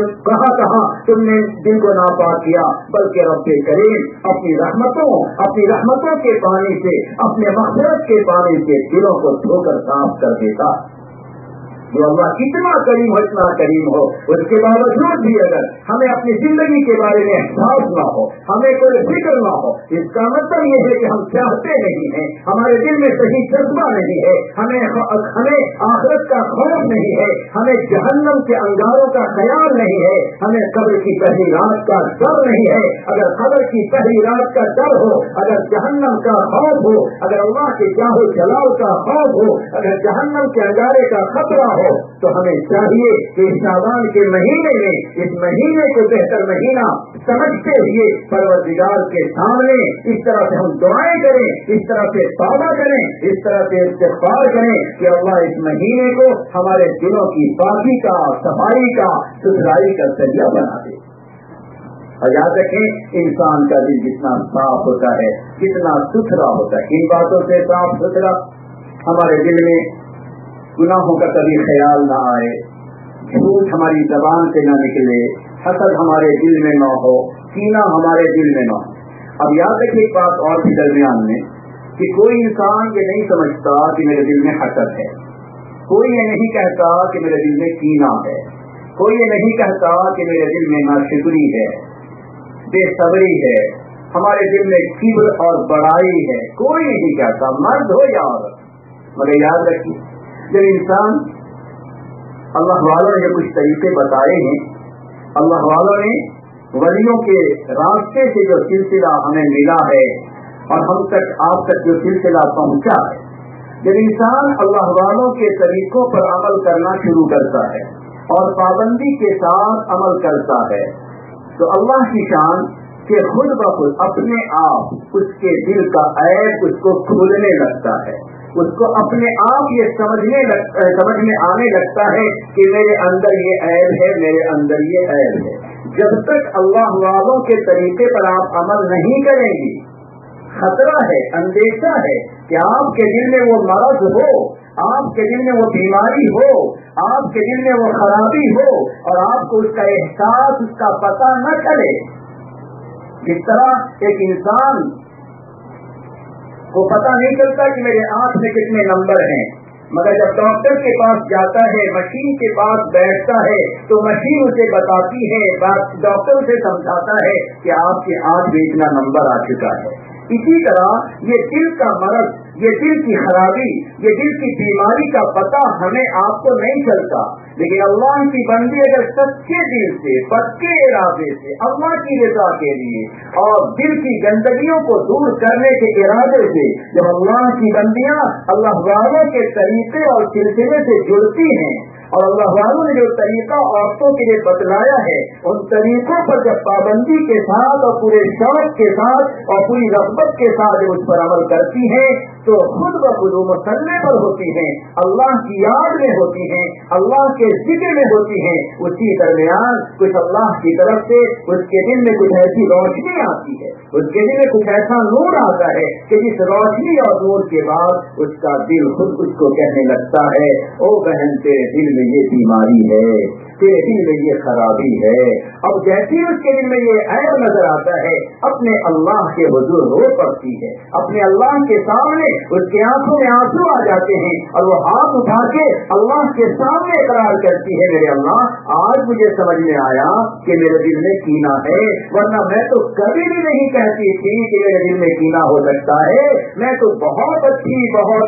تم نے دل کو ناپاک کیا، بلکہ رب کریم اپنی رحمتوں کے پانی سے، اپنے مغفرت کے پانی سے دلوں کو دھو کر صاف کر دیتا۔ جو اللہ کتنا کریم ہو، اتنا کریم ہو، اس کے باوجود بھی اگر ہمیں اپنی زندگی کے بارے میں احساس نہ ہو، ہمیں کوئی فکر نہ ہو، اس کا مطلب یہ ہے کہ ہم چاہتے نہیں ہیں، ہمارے دل میں صحیح جذبہ نہیں ہے، ہمیں آخرت کا خوف نہیں ہے، ہمیں جہنم کے انگاروں کا خیال نہیں ہے، ہمیں قبر کی پہلی رات کا ڈر نہیں ہے۔ اگر قبر کی پہلی رات کا ڈر ہو، اگر جہنم کا خوف ہو، اگر اللہ کے جاہ و جلال کا خوف ہو، اگر جہنم کے انگارے کا خطرہ ہو، تو ہمیں چاہیے کہ شعبان کے مہینے میں اس مہینے کو بہتر مہینہ سمجھتے ہوئے پروردگار کے سامنے اس طرح سے ہم دعائیں کریں، اس طرح سے توبہ کریں، اس طرح سے استغفار کریں کہ اللہ اس مہینے کو ہمارے دلوں کی پاکی کا، صفائی کا، ستھرائی کا ذریعہ بنا دے۔ اور یاد رکھیں، انسان کا دل جتنا صاف ہوتا ہے، جتنا ستھرا ہوتا ہے، ان باتوں سے صاف ستھرا ہمارے دل میں گناہوں کا کبھی خیال نہ آئے، جھوٹ ہماری زبان سے نہ نکلے، حسد ہمارے دل میں نہ ہو، کینہ ہمارے دل میں نہ ہو۔ اب یاد رکھیے ایک بات اور بھی درمیان میں، کہ کوئی انسان یہ نہیں سمجھتا کہ میرے دل میں حسد ہے، کوئی یہ نہیں کہتا کہ میرے دل میں کینہ ہے، کوئی یہ نہیں کہتا کہ میرے دل میں ناشکری ہے، بے صبری ہے، ہمارے دل میں کبر اور بڑائی ہے، کوئی نہیں کہتا، مرد ہو یا عورت۔ مگر یاد رکھیے، جب انسان، اللہ والوں نے جو کچھ طریقے بتائے ہیں، اللہ والوں نے ولیوں کے راستے سے جو سلسلہ ہمیں ملا ہے اور ہم تک، آپ تک جو سلسلہ پہنچا ہے، جب انسان اللہ والوں کے طریقوں پر عمل کرنا شروع کرتا ہے اور پابندی کے ساتھ عمل کرتا ہے، تو اللہ کی شان کہ خود بخود اپنے آپ اس کے دل کا عیب اس کو کھولنے لگتا ہے، اس کو اپنے آپ یہ سمجھ میں آنے لگتا ہے کہ میرے اندر یہ عیب ہے، میرے اندر یہ عیب ہے۔ جب تک اللہ والوں کے طریقے پر آپ عمل نہیں کریں گی، خطرہ ہے، اندیشہ ہے کہ آپ کے دل میں وہ مرض ہو، آپ کے دل میں وہ بیماری ہو، آپ کے دل میں وہ خرابی ہو اور آپ کو اس کا احساس، اس کا پتہ نہ چلے۔ جس طرح ایک انسان کو پتہ نہیں چلتا کہ میرے آنکھ میں کتنے نمبر ہیں، مگر جب ڈاکٹر کے پاس جاتا ہے، مشین کے پاس بیٹھتا ہے، تو مشین اسے بتاتی ہے، ڈاکٹر اسے سمجھاتا ہے کہ آپ کے آنکھ میں اتنا نمبر آ چکا ہے۔ اسی طرح یہ دل کا مرض، یہ دل کی خرابی، یہ دل کی بیماری کا پتہ ہمیں آپ کو نہیں چلتا، لیکن اللہ کی بندی اگر سچے دل سے، پکے ارادے سے، اللہ کی رضا کے لیے اور دل کی گندگیوں کو دور کرنے کے ارادے سے جب اللہ کی بندیاں اللہ والوں کے طریقے اور سلسلے سے جڑتی ہیں اور اللہ والوں نے جو طریقہ عورتوں کے لیے بتلایا ہے، ان طریقوں پر جب پابندی کے ساتھ اور پورے شوق کے ساتھ اور پوری رغبت کے ساتھ جب اس پر عمل کرتی ہیں، تو خود بخود وہ مسلح پر ہوتی ہیں، اللہ کی یاد میں ہوتی ہیں، اللہ کے ذکر میں ہوتی ہیں۔ اسی درمیان کچھ اللہ کی طرف سے اس کے دل میں کچھ ایسی روشنی آتی ہے، اس کے دل میں کچھ ایسا نور آتا ہے کہ جس روشنی اور نور کے بعد اس کا دل خود اس کو کہنے لگتا ہے، او بہن تیرے دل میں یہ بیماری ہے، تیرے دل میں یہ خرابی ہے۔ اب جیسے اس کے دل میں یہ عیب نظر آتا ہے، اپنے اللہ کے حضور رو پڑتی ہے، اپنے اللہ کے سامنے اس کے آنکھوں میں آنسو آ جاتے ہیں اور وہ ہاتھ اٹھا کے اللہ کے سامنے اقرار کرتی ہے، میرے اللہ آج مجھے سمجھ میں آیا کہ میرے دل میں کینہ ہے، ورنہ میں تو کبھی بھی نہیں کہتی تھی کہ میرے دل میں کینہ ہو سکتا ہے، میں تو بہت اچھی،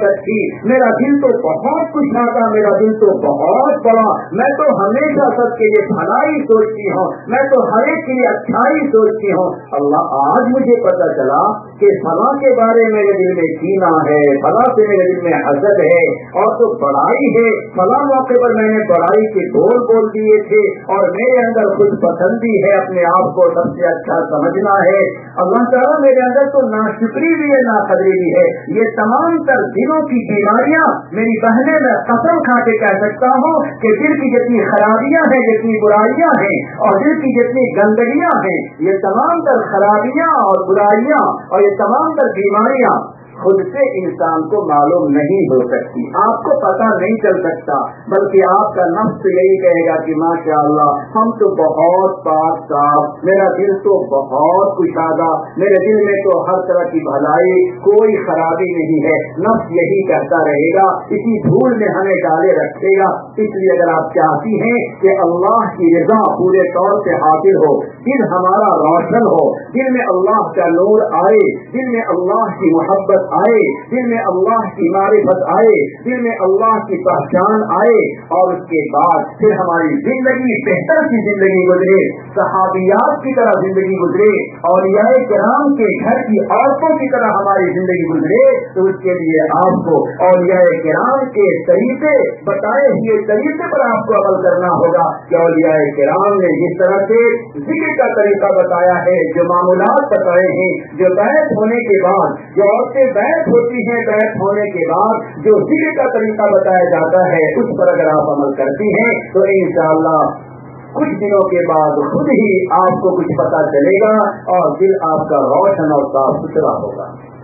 میرا دل تو بہت کچھ آتا، میرا دل تو بہت بڑا، میں تو ہمیشہ سب کے لیے بھلائی سوچتی ہوں، میں تو ہر ایک کے لیے اچھائی سوچتی ہوں۔ اللہ آج مجھے پتا چلا کہ فلاں کے بارے میں میرے دل میں کینہ ہے، فلاں سے میرے دل میں حسد ہے اور تو بڑائی ہے، فلاں موقع پر میں نے بڑائی کے بول دیے تھے اور میرے اندر خود پسندی ہے، اپنے آپ کو سب سے اچھا سمجھنا ہے۔ اللہ تعالیٰ میرے اندر تو ناشکری بھی ہے، ناقدری بھی ہے۔ یہ تمام تر دلوں کی بیماریاں میری بہنیں، میں قسم کھا کے کہہ سکتا ہوں کہ دل کی جتنی خرابیاں ہیں، جتنی برائیاں ہیں اور دل کی جتنی گندگیاں ہیں، یہ تمام تر خرابیاں اور برائیاں اور یہ تمام تر بیماریاں خود سے انسان کو معلوم نہیں ہو سکتی، آپ کو پتہ نہیں چل سکتا، بلکہ آپ کا نفس یہی کہے گا کہ ماشاءاللہ ہم تو بہت پاک صاف، میرا دل تو بہت کشادہ، میرے دل میں تو ہر طرح کی بھلائی، کوئی خرابی نہیں ہے۔ نفس یہی کہتا رہے گا، اسی دھول میں ہمیں ڈالے رکھے گا۔ اس لیے اگر آپ چاہتی ہیں کہ اللہ کی رضا پورے طور سے حاصل ہو، دل ہمارا روشن ہو، دل میں اللہ کا نور آئے، دل میں اللہ کی محبت آئے، دل میں اللہ کی معرفت آئے، دل میں اللہ کی پہچان آئے، اور اس کے بعد پھر ہماری زندگی بہتر کی زندگی گزرے، صحابیات کی طرح زندگی گزرے، اولیاء کرام کے گھر کی عورتوں کی طرح ہماری زندگی گزرے، تو اس کے لیے آپ کو اولیاء کرام کے طریقے، بتائے ہوئے طریقے پر آپ کو عمل کرنا ہوگا کہ اولیاء کرام نے جس طرح سے ذکر کا طریقہ بتایا ہے، جو معمولات بتائے ہیں، جو بیعت ہونے کے بعد، جو عورتیں بیعت ہوتی ہیں، بیعت ہونے کے بعد جو ذکر کا طریقہ بتایا جاتا ہے، اس پر اگر آپ عمل کرتی ہیں تو انشاءاللہ کچھ دنوں کے بعد خود ہی آپ کو کچھ پتہ چلے گا اور دل آپ کا روشن اور صاف ستھرا ہوگا۔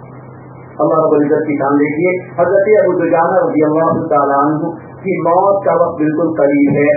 اللہ رب العزت کی شان دیکھیے، حضرت ابو دجانہ رضی اللہ تعالیٰ عنہ کی موت کا وقت بالکل قریب ہے،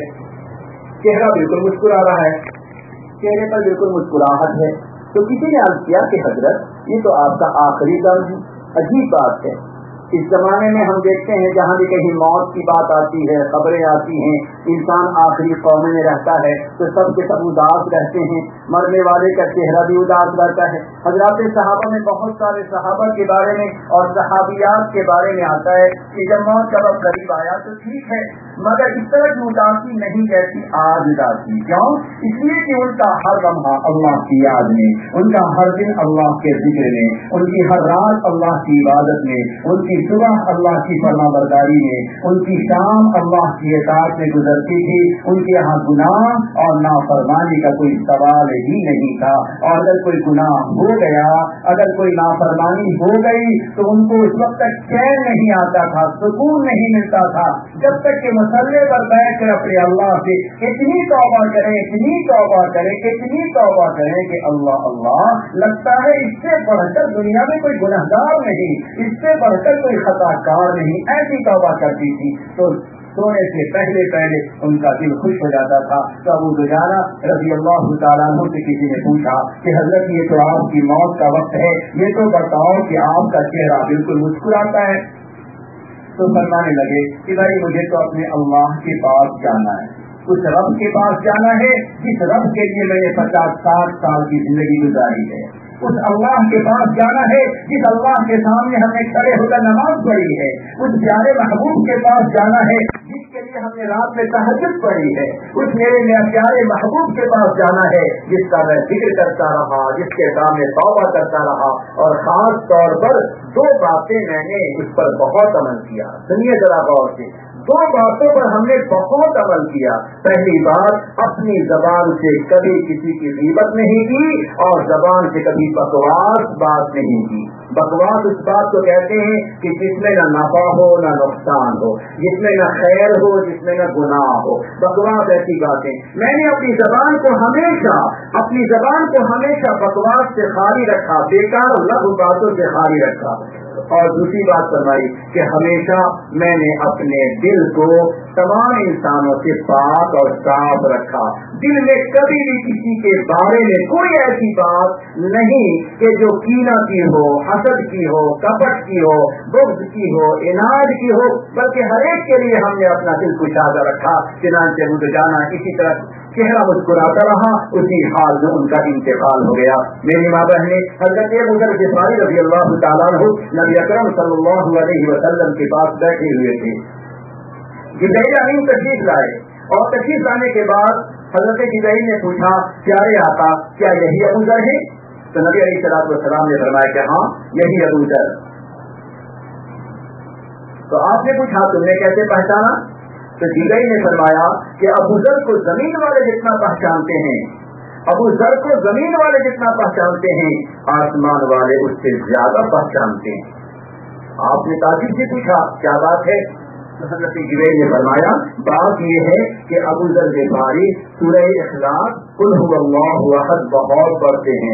چہرہ بالکل مسکرا رہا ہے، چہرے پر بالکل مسکراہٹ ہے، تو کسی نے عرض کیا کہ حضرت یہ تو آپ کا آخری دم ہے۔ عجیب بات ہے، اس زمانے میں ہم دیکھتے ہیں جہاں بھی کہیں موت کی بات آتی ہے، خبریں آتی ہیں، انسان آخری قومے میں رہتا ہے تو سب کے سب اداس رہتے ہیں، مرنے والے کا چہرہ بھی اداس رہتا ہے۔ حضرات صحابہ میں بہت سارے صحابہ کے بارے میں اور صحابیات کے بارے میں آتا ہے کہ جب موت کا وقت قریب آیا تو ٹھیک ہے، مگر اس طرح کی اداسی نہیں جیسی آج اداسی۔ کیوں؟ اس لیے کہ ان کا ہر لمحہ اللہ کی یاد میں، ان کا ہر دن اللہ کے ذکر میں، ان کی ہر رات اللہ کی عبادت میں، ان کی صبح اللہ کی فرما برداری میں، ان کی شام اللہ کی اطاعت میں گزرتی تھی۔ ان کے یہاں گناہ اور نافرمانی کا کوئی سوال ہی نہیں تھا، اور اگر کوئی گناہ ہو گیا، اگر کوئی نافرمانی ہو گئی تو ان کو اس وقت تک چین نہیں آتا تھا، سکون نہیں ملتا تھا، جب تک کہ مسلح پر بیٹھ کر اپنے اللہ سے اتنی توبہ کریں، اتنی توبہ کریں، اتنی توبہ کریں کہ اللہ اللہ لگتا ہے اس سے بڑھ کر دنیا میں کوئی گنہگار نہیں، اس سے بڑھ کر کوئی خطا کار نہیں، ایسی توبہ کرتی تھی۔ تو سونے سے پہلے پہلے ان کا دل خوش ہو جاتا تھا۔ تو ابو دجانہ رضی اللہ تعالیٰ عنہ سے کسی نے پوچھا کہ حضرت یہ تو آپ کی موت کا وقت ہے، یہ تو بتاؤ کہ آپ کا چہرہ بالکل مسکراتا ہے۔ تو فرمانے لگے کہ بھائی مجھے تو اپنے اللہ کے پاس جانا ہے، اس رب کے پاس جانا ہے جس رب کے لیے میں نے 50-60 سال کی زندگی گزاری ہے، اس اللہ کے پاس جانا ہے جس اللہ کے سامنے ہم نے کھڑے ہو کر نماز پڑھی ہے، اس پیارے محبوب کے پاس جانا ہے جس کے لیے ہم نے رات میں تہجد پڑھی ہے، اس میرے پیارے محبوب کے پاس جانا ہے جس کا میں ذکر کرتا رہا، جس کے سامنے توبہ کرتا رہا، اور خاص طور پر 2 باتیں میں نے اس پر بہت عمل کیا۔ سنیے ذرا غور سے، 2 باتوں پر ہم نے بہت عمل کیا۔ پہلی بات، اپنی زبان سے کبھی کسی کی غیبت نہیں کی، اور زبان سے کبھی بکواس بات نہیں کی۔ بکواس اس بات کو کہتے ہیں کہ جس میں نہ نفع ہو نہ نقصان ہو، جس میں نہ خیر ہو جس میں نہ گناہ ہو، بکواس ایسی باتیں۔ میں نے اپنی زبان کو ہمیشہ بکواس سے خالی رکھا، بیکار لغو باتوں سے خالی رکھا۔ اور دوسری بات فرمائی کہ ہمیشہ میں نے اپنے دل کو تمام انسانوں سے پاک اور صاف رکھا، دل میں کبھی بھی کسی کے بارے میں کوئی ایسی بات نہیں کہ جو کینہ کی ہو، حسد کی ہو، کپٹ کی ہو، بغض کی ہو، عناد کی ہو، بلکہ ہر ایک کے لیے ہم نے اپنا دل کشادہ رکھا۔ چنانچہ ابو دجانہ اسی طرح چہرہ مسکراتا رہا، اسی حال میں ان کا انتقال ہو گیا۔ میری ماں بہنیں، حضرت ابو ذر غفاری رضی اللہ تعالیٰ عنہ نبی اکرم صلی اللہ علیہ وسلم کے پاس بیٹھے ہوئے تھے، جبرائیل امین تشریف لائے، اور تشریف لانے کے بعد حضرت جبرائیل نے پوچھا پیارے آقا کیا یہی ابو ذر ہے؟ تو نبی علیہ الصلوۃ والسلام نے فرمایا کہ ہاں یہی ابو ذر۔ تو آپ نے پوچھا تم نے کیسے پہچانا؟ تو جبرائیل نے فرمایا کہ ابو ذر کو زمین والے جتنا پہچانتے ہیں، ابو ذر کو زمین والے جتنا پہچانتے ہیں، آسمان والے اس سے زیادہ پہچانتے ہیں۔ آپ نے تعجب سے پوچھا کیا بات ہے؟ تو حضرت جبرائیل نے فرمایا بات یہ ہے کہ ابو ذر غفاری سورہ اخلاص قل هو اللہ احد بہت پڑھتے ہیں،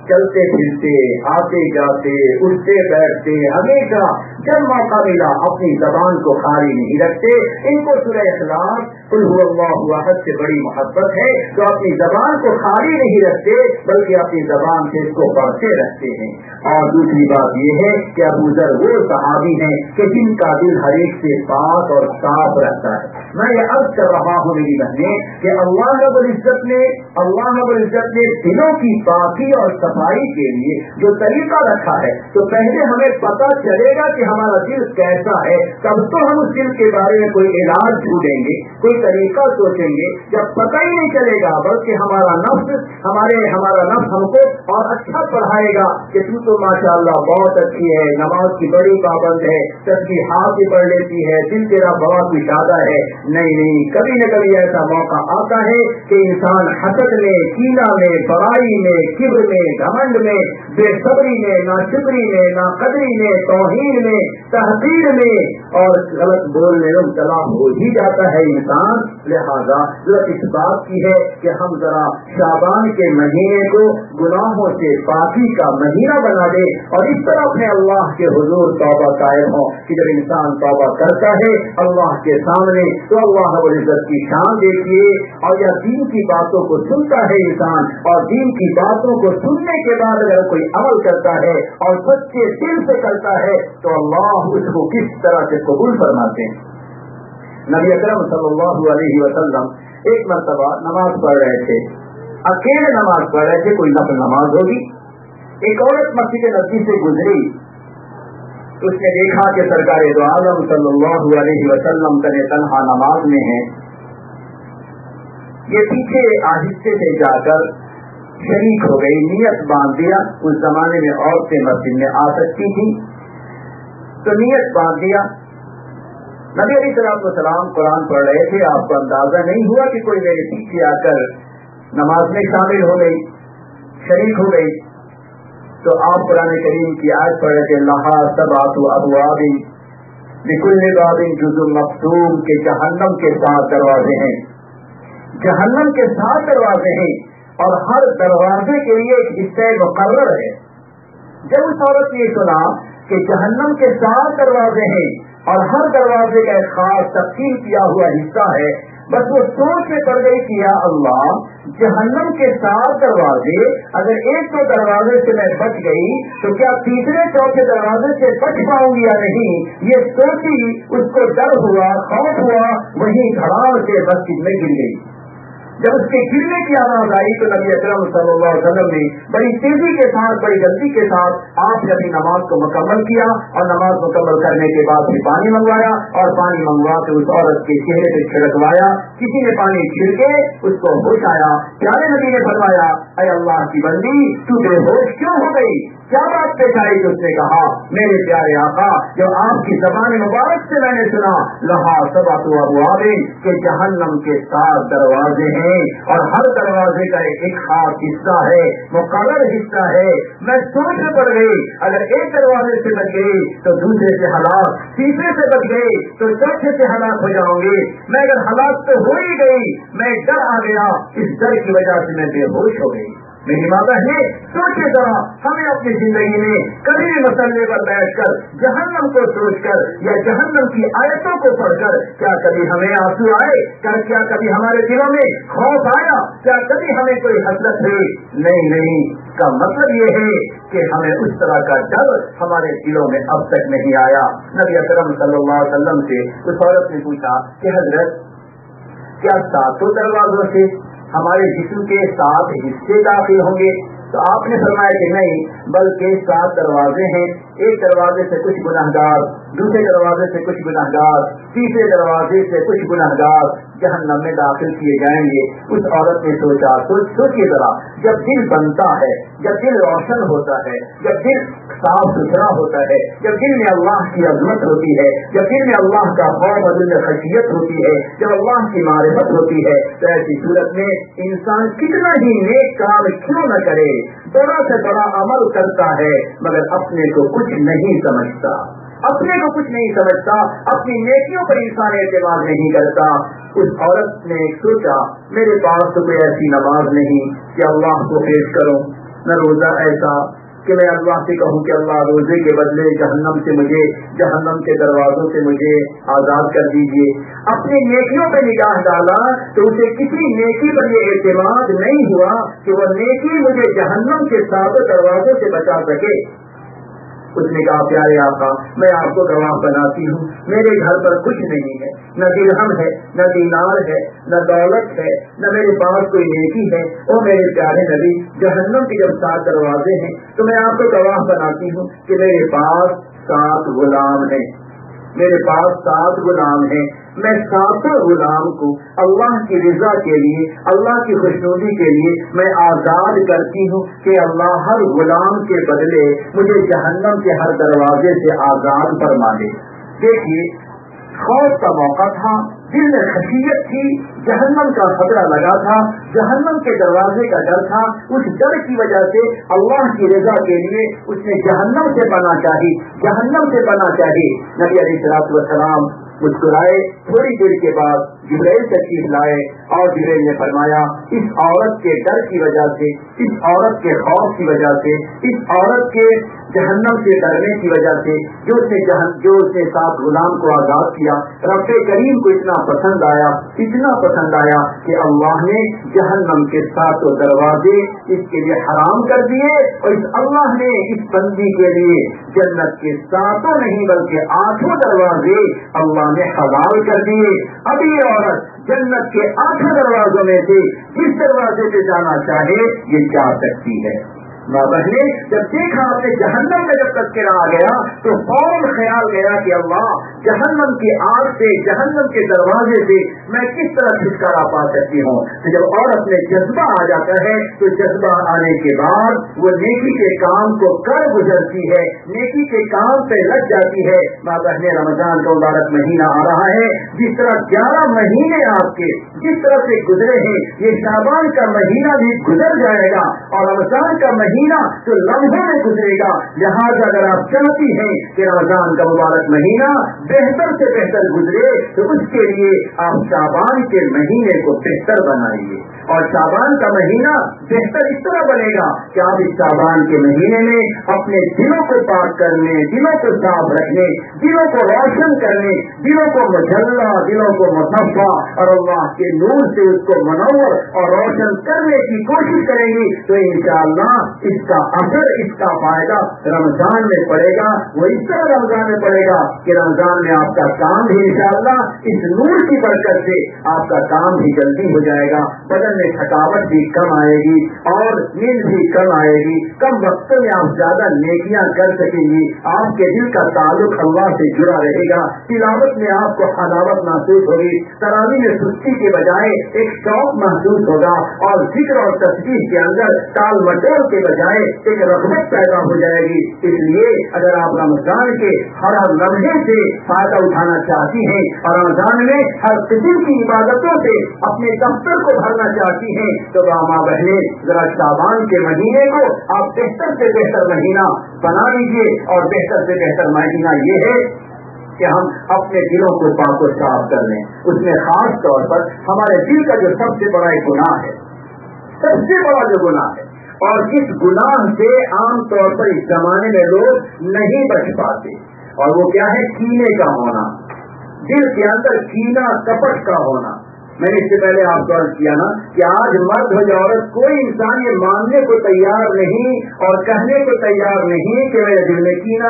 چلتے پھرتے آتے جاتے اٹھتے بیٹھتے ہمیشہ جب موقع ملا اپنی زبان کو خالی نہیں رکھتے. ان کو سورہ اخلاص قل هو اللہ احد سے بڑی محبت ہے تو اپنی زبان کو خالی نہیں رکھتے بلکہ اپنی زبان سے اس کو پڑھتے رہتے ہیں. اور دوسری بات یہ ہے کہ ابو ذر وہ صحابی ہیں کہ جن کا دل ہر ایک سے پاک اور صاف رہتا ہے. میں یہ عرض کر رہا ہوں میری بہنیں کہ اللہ رب العزت نے دلوں کی پاکی اور صفائی کے لیے جو طریقہ رکھا ہے تو پہلے ہمیں پتہ چلے گا کہ ہمارا دل کیسا ہے تب تو ہم اس دل کے بارے میں کوئی علاج ڈھونڈیں گے کوئی طریقہ سوچیں گے. جب پتہ ہی نہیں چلے گا بلکہ ہمارا نفس ہم کو اور اچھا پڑھائے گا کہ تو ماشاءاللہ بہت اچھی ہے, نماز کی بڑی پابند ہے, تسبیحات بھی پڑھ لیتی ہے, دل تیرا بہت کشادہ ہے. نہیں, کبھی نہ کبھی ایسا موقع آتا ہے کہ انسان حسد میں, کینہ میں, برائی میں, کبر میں, گھمنڈ میں, بے صبری میں, ناشکری میں, ناقدری میں, توہین میں, تحقیر میں اور غلط بولنے میں مبتلا ہو ہی جاتا ہے انسان. لہذا ضرورت اس بات کی ہے کہ ہم ذرا شعبان کے مہینے کو گناہوں سے پاکی کا مہینہ بنا دے اور اس طرح اپنے اللہ کے حضور توبہ قائم ہو کہ جب انسان توبہ کرتا ہے اللہ کے سامنے تو اللہ رب العزت کی شان دیکھیے. اور یا دین کی باتوں کو سنتا ہے انسان اور دین کی باتوں کو سننے کے بعد اگر کوئی عمل کرتا ہے اور سچے دل سے کرتا ہے تو اللہ اس کو کس طرح سے قبول فرماتے ہیں. نبی اکرم صلی اللہ علیہ وسلم ایک مرتبہ نماز پڑھ رہے تھے, اکیلے نماز پڑھ رہے تھے, کوئی نفل نماز ہوگی. ایک عورت مسجد نبی سے گزری, اس نے دیکھا کہ سرکار دو عالم صلی اللہ علیہ وسلم تنہا نماز میں ہیں. یہ پیچھے آہستے سے جا کر شریک ہو گئی, نیت باندھ دیا. اس زمانے میں عورتیں مسجد میں آ سکتی تھی تو نیت باندھ دیا. نبی علیہ السلام قرآن پڑھ رہے تھے, آپ کو اندازہ نہیں ہوا کہ کوئی میرے پیچھے آ کر نماز میں شامل ہو گئی, شریک ہو گئی. تو آپ قرآن کریم کی آیت پڑھ رہے تھے لہا سبعۃ ابواب لکل باب جزء مقسوم کے جہنم کے 7 دروازے ہیں, جہنم کے 7 دروازے ہیں اور ہر دروازے کے لیے ایک حصہ مقرر ہے. جب اس عورت نے سنا کہ جہنم کے 7 دروازے ہیں اور ہر دروازے کا ایک خاص تقسیم کیا ہوا حصہ ہے, بس وہ سوچ میں پڑ گئی کہ یا اللہ, جہنم کے 7 دروازے, اگر 1-2 دروازے سے میں بچ گئی تو کیا تیسرے چوتھے دروازے سے بچ پاؤں گی یا نہیں. یہ سوچی, اس کو ڈر ہوا, خوف ہوا, وہیں دھڑام سے مسجد میں گر گئی. جب اس کے گرنے کی آواز آئی تو نبی اکرم صلی اللہ علیہ وسلم نے بڑی تیزی کے ساتھ, بڑی جلدی کے ساتھ آپ نے اپنی نماز کو مکمل کیا اور نماز مکمل کرنے کے بعد بھی پانی منگوایا اور پانی منگوا کے اس عورت کے چہرے پہ چھڑکوایا. کسی نے پانی چھڑکے اس کو ہوش آیا. پیارے نبی نے فرمایا اے اللہ کی بندی, تو بے ہوش کیوں ہو گئی, کیا بات پیش آئی؟ تو اس نے کہا میرے پیارے آقا, جو آپ کی زبان مبارک سے میں نے سنا لہا سبعۃ ابواب کہ جہنم کے 7 دروازے ہیں اور ہر دروازے کا ایک خاص حصہ ہے, مقرر حصہ ہے. میں سوچ میں پڑ گئی, اگر ایک دروازے سے بچ گئی تو دوسرے سے ہلاک, تیسرے سے بچ گئی تو چوتھے سے ہلاک ہو جاؤں گی. میں اگر ہلاک تو ہو ہی گئی, میں ڈر آ گیا, اس ڈر کی وجہ سے میں بے ہوش ہو گئی. میری ماں بہنیں سوچے ذرا, ہمیں اپنی زندگی میں کبھی بھی مسئلے پر بیٹھ کر جہنم کو سوچ کر یا جہنم کی آیتوں کو پڑھ کر کیا کبھی ہمیں آنسو آئے, کیا کبھی ہمارے دلوں میں خوف آیا, کیا کبھی ہمیں کوئی حسرت ہوئی؟ نہیں. کا مطلب یہ ہے کہ ہمیں اس طرح کا ڈر ہمارے دلوں میں اب تک نہیں آیا. نبی اکرم صلی اللہ علیہ وسلم سے اس عورت نے پوچھا کہ حضرت کیا 7 دروازوں سے ہمارے جسم کے 7 حصے داخل ہوں گے؟ تو آپ نے فرمایا کہ نہیں, بلکہ 7 دروازے ہیں. ایک دروازے سے کچھ گنہگار, دوسرے دروازے سے کچھ گنہگار, تیسرے دروازے سے کچھ گنہگار جہنم میں داخل کیے جائیں گے. اس عورت نے سوچا, سوچیے ذرا, جب دل بنتا ہے, جب دل روشن ہوتا ہے, جب دل صاف ستھرا ہوتا ہے, جب دل میں اللہ کی عظمت ہوتی ہے, جب دل میں اللہ کا خوف اور دل میں خشیت ہوتی ہے, جب اللہ کی معرفت ہوتی ہے, تو ایسی صورت میں انسان کتنا ہی نیک کام کیوں نہ کرے, بڑا سے بڑا عمل کرتا ہے, مگر اپنے کو کچھ نہیں سمجھتا, اپنی نیکیوں پر انسان اعتماد نہیں کرتا. اس عورت نے سوچا میرے پاس تو کوئی ایسی نماز نہیں کہ اللہ کو پیش کروں, نہ روزہ ایسا کہ میں اللہ سے کہوں کہ اللہ روزے کے بدلے جہنم سے مجھے، جہنم کے دروازوں سے مجھے آزاد کر دیجیے. اپنی نیکیوں پہ نگاہ ڈالا تو اسے کسی نیکی پر یہ اعتماد نہیں ہوا کہ وہ نیکی مجھے جہنم کے ساتوں دروازوں سے بچا سکے. اس نے کہا پیارے آقا میں آپ کو گواہ بناتی ہوں، میرے گھر پر کچھ نہیں ہے، نہ درہم ہے، نہ دینار ہے، نہ دولت ہے، نہ میرے پاس کوئی نیکی ہے. او میرے پیارے نبی، جہنم کے جب 7 دروازے ہیں تو میں آپ کو گواہ بناتی ہوں کہ میرے پاس 7 غلام ہیں، میرے پاس 7 غلام ہیں. میں 7 غلام کو اللہ کی رضا کے لیے، اللہ کی خوشنودی کے لیے میں آزاد کرتی ہوں کہ اللہ ہر غلام کے بدلے مجھے جہنم کے ہر دروازے سے آزاد فرما دے. دیکھیے خوف کا موقع تھا، دل میں خشیت تھی، جہنم کا خطرہ لگا تھا، جہنم کے دروازے کا ڈر تھا. اس ڈر کی وجہ سے اللہ کی رضا کے لیے اس نے جہنم سے پناہ چاہی، جہنم سے پناہ چاہی. نبی علیہ الصلوۃ والسلام مسکرائے. تھوڑی دیر کے بعد جبرائیل تشریف لائے اور جبرائیل نے فرمایا اس عورت کے ڈر کی وجہ سے، اس عورت کے خوف کی وجہ سے، اس عورت کے جہنم سے ڈرنے کی وجہ سے جو اس نے 7 غلام کو آزاد کیا، رب کریم کو اتنا پسند آیا، اتنا پسند آیا کہ اللہ نے جہنم کے 7 دروازے اس کے لیے حرام کر دیے. اور اللہ نے اس بندی کے لیے جنت کے 7 نہیں بلکہ 8 دروازے اللہ نے حلال کر دیے. اب یہ عورت جنت کے 8 دروازوں میں سے جس دروازے پہ جانا چاہے یہ جا سکتی ہے. ماں بہنے جب دیکھا آپ نے جہنم میں جب تذکرہ آ گیا تو فوراً خیال گیا کہ اللہ جہنم کی آگ سے، جہنم کے دروازے سے میں کس طرح چھٹکارا پا سکتی ہوں. تو جب عورت میں جذبہ آ جاتا ہے تو جذبہ آنے کے بعد وہ نیکی کے کام کو کر گزرتی ہے، نیکی کے کام پہ لگ جاتی ہے. ماں بہنے رمضان کا مبارک مہینہ آ رہا ہے، جس طرح 11 مہینے آپ کے جس طرح سے گزرے ہیں یہ شعبان کا مہینہ بھی گزر جائے گا اور رمضان کا مہینہ جو لمحوں میں گزرے گا. لہٰذا اگر آپ چاہتی ہیں کہ رمضان کا مبارک مہینہ بہتر سے بہتر گزرے تو اس کے لیے آپ شعبان کے مہینے کو بہتر بنائیے. اور شعبان کا مہینہ بہتر اس طرح بنے گا کہ آپ اس شعبان کے مہینے میں اپنے دلوں کو پاک کرنے، دلوں کو صاف رکھنے، دلوں کو روشن کرنے، دلوں کو مجلہ، دلوں کو مصفا اور اللہ کے نور سے اس کو منور اور روشن کرنے کی کوشش کریں گی تو انشاءاللہ اس کا اثر، اس کا فائدہ رمضان میں پڑے گا. وہ اس طرح رمضان میں پڑے گا کہ رمضان میں آپ کا کام بھی انشاءاللہ اس نور کی برکت سے آپ کا کام بھی جلدی ہو جائے گا. بدن میں تھکاوٹ بھی کم آئے گی اور نیند بھی کم آئے گی. کم وقت میں آپ زیادہ نیکیاں کر سکیں گی. آپ کے دل کا تعلق اللہ سے جڑا رہے گا. تلاوت میں آپ کو حلاوت محسوس ہوگی. تراویح میں سستی کے بجائے ایک شوق محسوس ہوگا اور ذکر اور تسبیح کے اندر ٹال مٹول کے بجائے ایک رغبت پیدا ہو جائے گی. اس لیے اگر آپ رمضان کے ہر لمحے سے فائدہ اٹھانا چاہتی ہیں اور رمضان میں ہر قسم کی عبادتوں سے اپنے دفتر کو بھرنا چاہتی ہیں تو ماں بہنیں ذرا شعبان کے مہینے کو آپ بہتر سے بہتر مہینہ بنا لیجیے. اور بہتر سے بہتر مہینہ یہ ہے کہ ہم اپنے دلوں کو پاک و صاف کر لیں. اس میں خاص طور پر ہمارے دل کا جو سب سے بڑا گناہ ہے، سب سے بڑا جو گناہ ہے اور جس گناہ سے عام طور پر اس زمانے میں لوگ نہیں بچ پاتے، اور وہ کیا ہے؟ کینے کا ہونا، دل کے اندر کینا کپٹ کا ہونا. میں نے اس سے پہلے آپ کو عرض کیا نا کہ آج مرد ہو یا عورت کوئی انسان یہ ماننے کو تیار نہیں اور کہنے کو تیار نہیں کہ میرے دل میں کینا.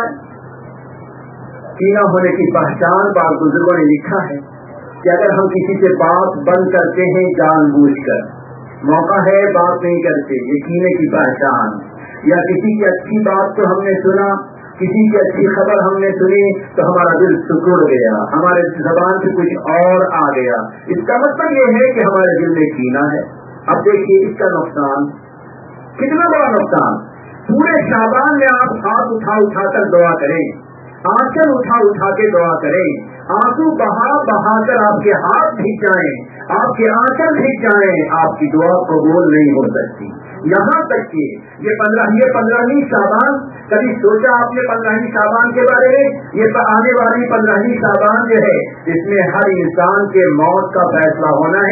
کینا ہونے کی پہچان بعض بزرگوں نے لکھا ہے کہ اگر ہم کسی سے بات بند کرتے ہیں جان بوجھ کر، موقع ہے بات نہیں کرتے، یہ کینے کی پہچان. یا کسی کی اچھی بات کو ہم نے سنا، کسی کی اچھی خبر ہم نے سنی تو ہمارا دل سکڑ گیا، ہمارے زبان سے کچھ اور آ گیا. اس کا مطلب یہ ہے کہ ہمارے دل میں کینا ہے. اب دیکھیے اس کا نقصان کتنا بڑا نقصان. پورے شعبان میں آپ ہاتھ اٹھا اٹھا کر دعا کریں، آنچل اٹھا اٹھا کے دعا کریں، آنسو بہا بہا کر آپ کے ہاتھ بھیگ جائیں، آپ کے آنچل بھیگ جائیں، آپ کی دعا قبول نہیں ہو سکتی. یہاں تک کہ یہ 15ویں شعبان، کبھی سوچا آپ نے 15ویں شعبان کے بارے میں؟ یہ آنے والی 15ویں شعبان جو ہے اس میں ہر انسان کے موت کا فیصلہ ہونا ہے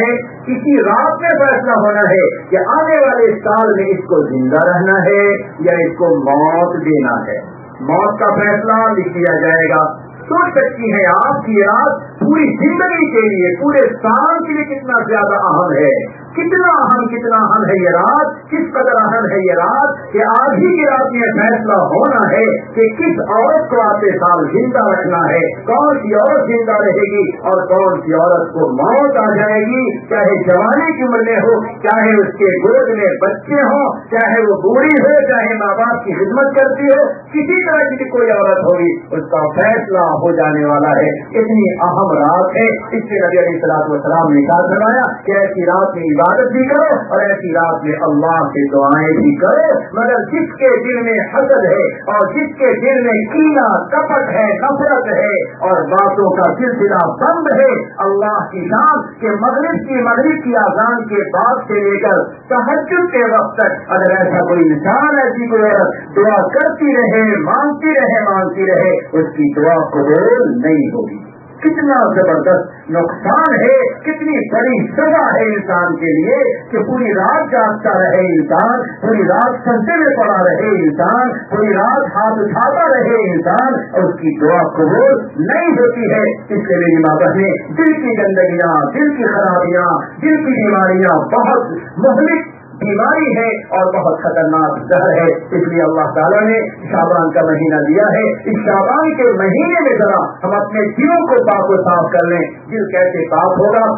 इसी रात में फैसला होना है कि आने वाले साल में इसको जिंदा रहना है या इसको मौत देना है। मौत का फैसला लिख दिया जाएगा। सोच सकती हैं आप कि रात पूरी जिंदगी के लिए, पूरे साल के लिए कितना ज्यादा अहम है, कितना अहम है ये रात, किस कदर अहम है ये रात कि आज ही की रात में फैसला होना है कि किस औरत को आते साल जिंदा रखना है, कौन सी औरत जिंदा रहेगी और कौन सी औरत को मौत आ जाएगी, चाहे जवानी की उम्र में हो, चाहे उसके गोद में बच्चे हों, चाहे वो बूढ़ी हो, चाहे माँ बाप की खिदमत करती हो, किसी तरह की कोई औरत होगी, उसका फैसला हो जाने वाला है। इतनी अहम रात है, इसलिए नबी अलैहिस्सलाम ने कहा फरमाया कि ऐसी रात में इबादत भी करो और ऐसी रात में अल्लाह से दुआएं भी करो, मगर जिसके दिल में हसद है और जिसके दिल में कीना, कपट है, नफरत है और बातों का सिलसिला बंद है, अल्लाह की शान के मगरिब की आजान के बाद से लेकर तहज्जुद के वक्त तक अगर ऐसा कोई इंसान, ऐसी कोई औरत दुआ करती रहे, मांगती रहे, उसकी दुआ कबूल नहीं होगी। कितना जबरदस्त नुकसान है, कितनी बड़ी सजा है इंसान के लिए कि पूरी रात जागता रहे इंसान, पूरी रात सजदे में पड़ा रहे इंसान, पूरी रात हाथ उठाता रहे इंसान और उसकी दुआ कबूल नहीं होती है। इसलिए मेरी माँ बहनें, दिल की गंदगियां, दिल की खराबियां, दिल की बीमारियां बहुत मुहलिक बीमारी है और बहुत खतरनाक जहर है। इसलिए अल्लाह ताला ने शाबान का महीना दिया है। इस शाबान के महीने में जरा हम अपने दिलों को पाक व साफ कर लें। दिल कैसे साफ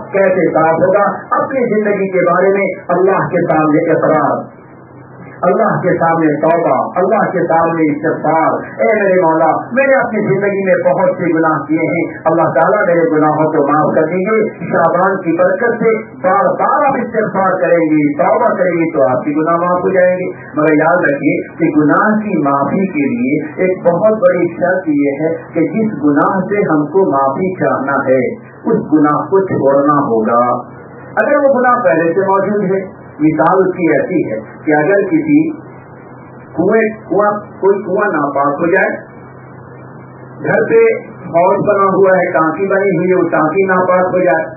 होगा? अपनी जिंदगी के बारे में अल्लाह के सामने इकरार, अल्लाह के सामने तौबा, अल्लाह के सामने इस्तिग़फ़ार। ए मेरे मौला, मैंने अपनी जिंदगी में बहुत से गुनाह किए हैं, अल्लाह ताला मेरे गुनाहों को माफ कर दीजिए। शाबान की बरकत से बार बार आप इस्तिग़फ़ार करेंगी, तौबा करेंगी तो आपकी गुनाह माफ हो जाएंगे। मगर याद रखिए कि गुनाह की माफी के लिए एक बहुत बड़ी शर्त ये है कि जिस गुनाह से हमको माफी चाहना है उस गुनाह को छोड़ना होगा। अगर वो गुनाह पहले से मौजूद है, मिसाल उसकी ऐसी है कि अगर किसी कोई कुआं नापाक हो जाए, घर पे हौज बना हुआ है, टांकी बनी हुई है, वो टांकी नापाक हो जाए,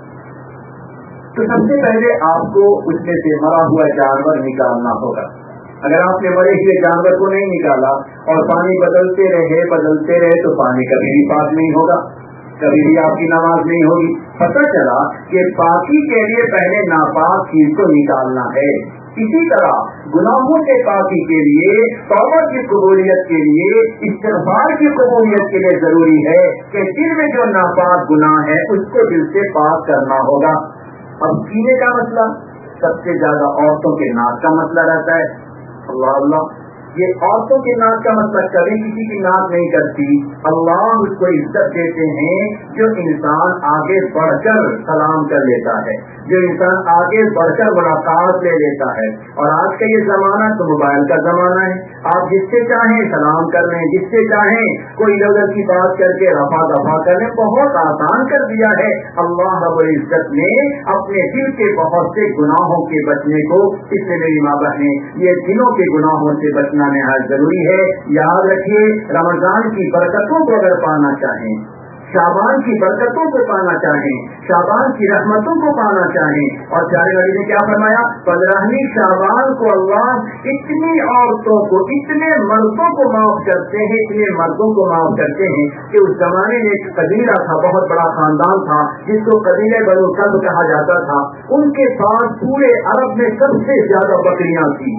तो सबसे पहले आपको उसमें से मरा हुआ जानवर निकालना होगा। अगर आपने मरे हुए जानवर को नहीं निकाला और पानी बदलते रहे तो पानी कभी भी पाक नहीं होगा, कभी भी आपकी नमाज नहीं होगी। पता चला कि पाकी के लिए पहले नापाक चीज को निकालना है। इसी तरह गुनाहों से पाकी के लिए, तौबा की कबूलियत के लिए, इस्तिग़फ़ार की कबूलियत के लिए जरूरी है कि दिल में जो नापाक गुनाह है उसको दिल से पाक करना होगा। अब सीने का मसला, सबसे ज्यादा औरतों के नाक का मसला रहता है। अल्लाह अल्लाह, ये औरतों के नाक का मतलब कभी किसी की नाक नहीं करती। अल्लाह उसको इज्जत देते हैं जो इंसान आगे बढ़कर सलाम कर लेता है, जो इंसान आगे बढ़कर मुलाकात ले लेता है। और आज का ये जमाना तो मोबाइल का जमाना है, आप जिससे चाहें सलाम कर लें, जिससे चाहें कोई इधर की बात करके रफा दफा कर लें, बहुत आसान कर दिया है अल्लाह रब्बुल इज्जत ने अपने दिल के बहुत से गुनाहों के बचने को। इसलिए मेरी माँ बहनें, ये दिलों के गुनाहों से बचना निहायत जरूरी है। याद रखिए, रमजान की बरकतों को अगर पाना चाहें, शाबान की बरकतों को पाना चाहें, शाबान की रहमतों को पाना चाहें, और प्यारे नबी ने क्या फरमाया, 15वीं शाबान को अल्लाह इतनी औरतों को, इतने मर्दों को माफ करते हैं, इतने मर्दों को माफ करते हैं कि उस जमाने में एक कबीला था, बहुत बड़ा खानदान था जिसको कबीले बनु कल्ब कहा जाता था। उनके पास पूरे अरब में सबसे ज्यादा बकरियां थी।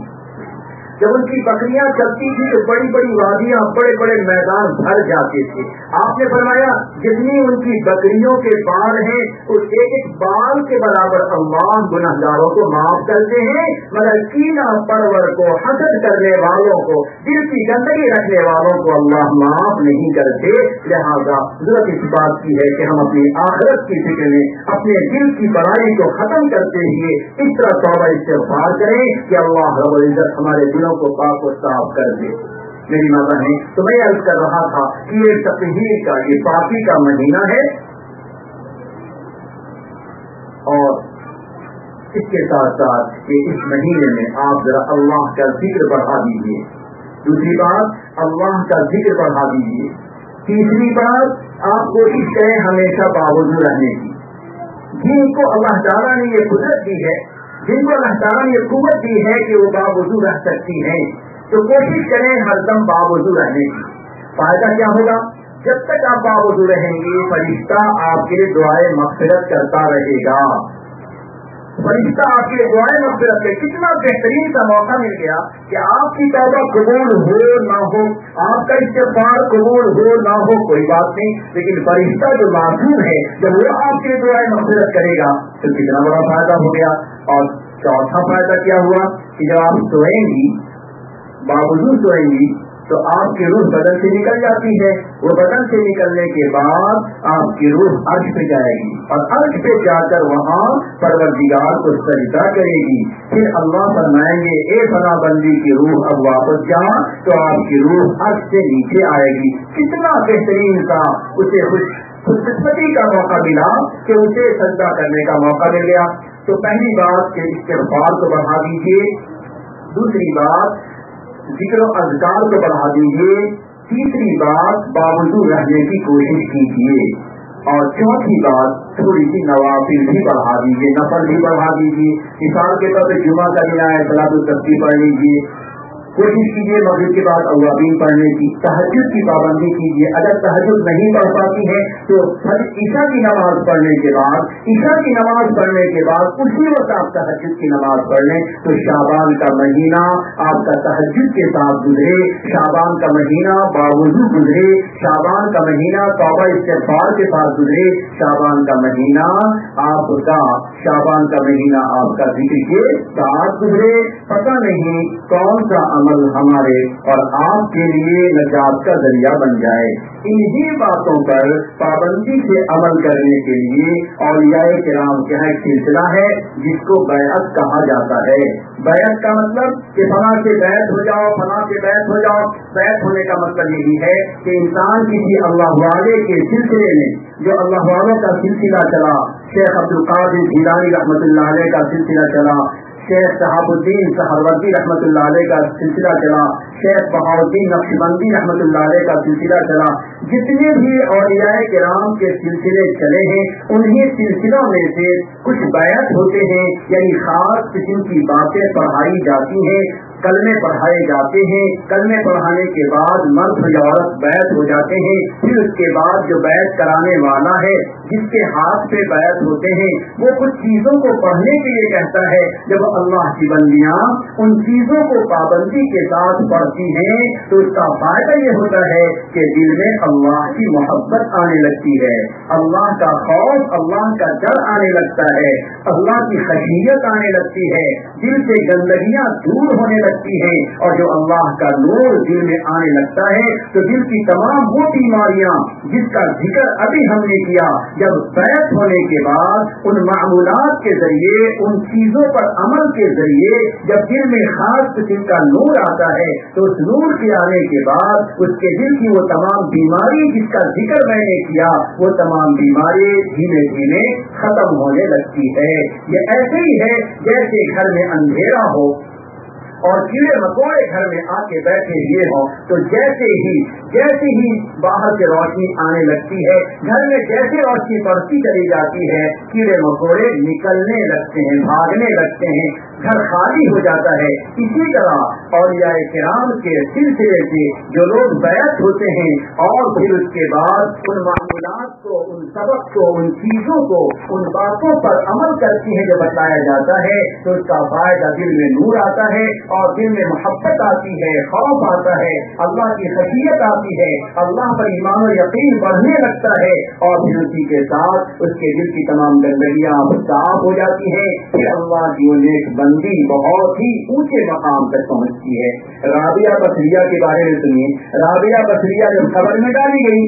जब उनकी बकरियां चलती थी तो बड़ी बड़ी वादियां, बड़े बड़े मैदान भर जाते थे। आपने फरमाया जितनी उनकी बकरियों के बाल हैं उस एक एक बाल के बराबर अल्लाह गुनहगारों को माफ करते हैं, मगर कीना परवर को, हसद करने वालों को, दिल की गंदगी रखने वालों को अल्लाह माफ नहीं करते। लिहाजा जरूरत इस बात की है कि हम अपनी आखिरत की फिक्र में अपने दिल की बड़ाई को खत्म करते हुए इस तरह तौबा इस्तिग़फ़ार करें कि अल्लाह रब्बुल इज्जत हमारे दिलों को पाक और साफ कर दे। मेरी माता है, तो मैं अर्ज कर रहा था कि ये तत्हीर का, ये पाकी का महीना है और इसके साथ साथ कि इस महीने में आप जरा अल्लाह का जिक्र बढ़ा दीजिए। दूसरी बात, अल्लाह का जिक्र बढ़ा दीजिए। तीसरी बात, आप कोशिश करें हमेशा बावजूद रहने की। जिनको अल्लाह ताला ने ये कुदरत दी है, जिनको अल्लाह ताला ने ये कुव्वत दी है कि वो बावजूद रह सकती हैं, तो कोशिश करें हरदम बावजूद रहने की। फायदा क्या होगा? जब तक आप बावजूद रहेंगे, फरिश्ता आपके लिए दुआए मग़फ़िरत करता रहेगा। फरिश्ता आपके दुआए मग़फ़िरत के कितना बेहतरीन सा मौका मिल गया कि आपकी तौबा कबूल हो ना हो, आपका इस्तिग़फ़ार कबूल हो ना हो, कोई बात नहीं, लेकिन फरिश्ता जो मासूम है, जब वो आपके दुआए मग़फ़िरत करेगा तो कितना बड़ा फायदा हो गया। और चौथा फायदा क्या हुआ कि जब आप सोएंगी, बावजूद सोएंगी, तो आपकी रूह बदन से निकल जाती है। वो बदन से निकलने के बाद आपकी रूह अर्श पे जाएगी और अर्श पे जाकर वहाँ परवरदिगार को सजदा करेगी। फिर अल्लाह फरमाएंगे, ए फला बंदी की रूह अब वापस जा, तो आपकी रूह अर्श से नीचे आएगी। कितना बेहतरीन था, उसे खुशकिस्मती का मौका मिला कि उसे सजदा करने का मौका मिल गया। तो पहली बात कि इस्तिग़फ़ार को बढ़ा दीजिए, दूसरी बात ज़िक्र और अज़कार को बढ़ा दीजिए, तीसरी बात बावजूद रहने की कोशिश कीजिए, और चौथी बात थोड़ी सी नवाफिल भी बढ़ा दीजिए, नफल भी बढ़ा दीजिए। मिसाल के तौर पर जुमा का दिन आए, सलातुल तस्बीह पढ़ लीजिए, कोशिश कीजिए मग़रिब के बाद अव्वाबीन पढ़ने की, तहज्जुद की पाबंदी कीजिए। अगर तहज्जुद नहीं पढ़ पाती है तो ईशा की नमाज पढ़ने के बाद, ईशा की नमाज पढ़ने के बाद उसी वक्त आप तहज्जुद की नमाज पढ़ लें, तो शाबान का महीना आपका तहज्जुद के साथ गुजरे, शाबान का महीना बावजूद गुजरे, शाबान का महीना तौबा इस्तिग़फ़ार के साथ गुजरे, शाबान का महीना आपका ज़िक्र के साथ गुजरे। पता नहीं कौन सा अमल हमारे और आपके लिए नजात का जरिया बन जाए। इन्हीं बातों पर पाबंदी से अमल करने के लिए औलियाए किराम का एक सिलसिला है जिसको बैअत कहा जाता है। बैअत का मतलब कि फलां से बैत हो जाओ, फलां से बैत हो जाओ। बैत होने का मतलब यही है कि इंसान किसी अल्लाह वाले के सिलसिले में, जो अल्लाह वालों का सिलसिला चला, शेख अब्दुल कादिर जिलानी रहमतुल्लाह अलैह का सिलसिला चला, शेख शहाबुद्दीन सहरवर्दी रहमतुल्लाह अलैह का सिलसिला चला, शेख बहाउद्दीन नक्शबंदी रहमतुल्लाह अलैह का सिलसिला चला, जितने भी औलियाए किराम के सिलसिले चले हैं, उन्हीं सिलसिलों में से कुछ बैत होते हैं, यानी खास किस्म की बातें पढ़ाई जाती हैं, कलमे पढ़ाए जाते हैं। कलमे पढ़ाने के बाद मर्द या औरत बैत हो जाते हैं। फिर उसके बाद जो बैत कराने वाला है, जिसके हाथ पे बैत होते हैं, वो कुछ चीजों को पढ़ने के लिए कहता है। जब अल्लाह की बंदियां उन चीजों को पाबंदी के साथ पढ़ती हैं तो उसका फायदा ये होता है कि दिल में अल्लाह की मोहब्बत आने लगती है, अल्लाह का खौफ, अल्लाह का डर आने लगता है, अल्लाह की खशियत आने लगती है, दिल से गंदगियां दूर होने लगती है। और जो अल्लाह का नूर दिल में आने लगता है तो दिल की तमाम वो बीमारियां जिसका जिक्र अभी हमने किया, जब बैत होने के बाद उन मामूलात के जरिए, उन चीजों पर अमल के जरिए जब दिल में खास किस्म का नूर आता है, तो उस नूर के आने के बाद उसके दिल की वो तमाम बीमारी जिसका जिक्र मैंने किया, वो तमाम बीमारी धीमे धीमे खत्म होने लगती है। ये ऐसे ही है जैसे घर में अंधेरा हो और कीड़े मकोड़े घर में आके बैठे हुए हों, तो जैसे ही बाहर से रोशनी आने लगती है, घर में जैसे रोशनी बढ़ती चली जाती है, कीड़े मकोड़े निकलने लगते हैं, भागने लगते हैं, घर खाली हो जाता है। इसी तरह औलियाए किराम के सिलसिले से जो लोग बैत होते हैं और फिर उसके बाद उन मामूलात को, उन सबक को, उन चीजों को, उन बातों पर अमल करती हैं जो बताया जाता है, तो उसका फायदा दिल में नूर आता है और दिल में मोहब्बत आती है, खौफ आता है, अल्लाह की खशियत आती है, अल्लाह पर ईमान और यकीन बढ़ने लगता है और फिर उसी के साथ उसके दिल की तमाम गंदगियां साफ हो जाती हैं। फिर अल्लाह की नेक बंदी बहुत ही ऊंचे मकाम तक पहुंचती है। राबिया बसरिया के बारे में सुनिए। राबिया बसरिया जब कब्र में डाली गई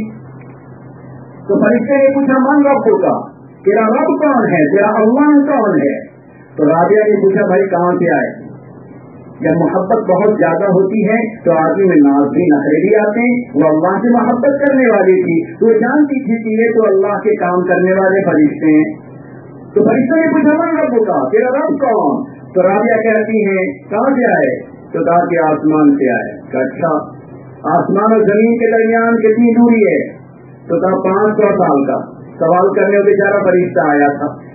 तो फरिश्ते ने पूछा, मन रब होगा, तेरा रब कौन है, तेरा अल्लाह कौन है? तो राबिया ने पूछा, भाई कहाँ से आए? जब मोहब्बत बहुत ज्यादा होती है तो आदमी में नाज भी नखरे भी आते हैं। वो अल्लाह से मोहब्बत करने वाली थी, तो जानती थी कि ये तो अल्लाह के काम करने वाले फरिश्ते हैं। तो फरिश्ते ने पूछा, मन रब होगा, तेरा रब कौन? तो राबिया कहती है, कहाँ से आए? तो कहा कि आसमान से आए। अच्छा, आसमान और जमीन के दरमियान कितनी दूरी है? तो कहा 500 साल का। सवाल करने बेचारा फरिश्ता आया था,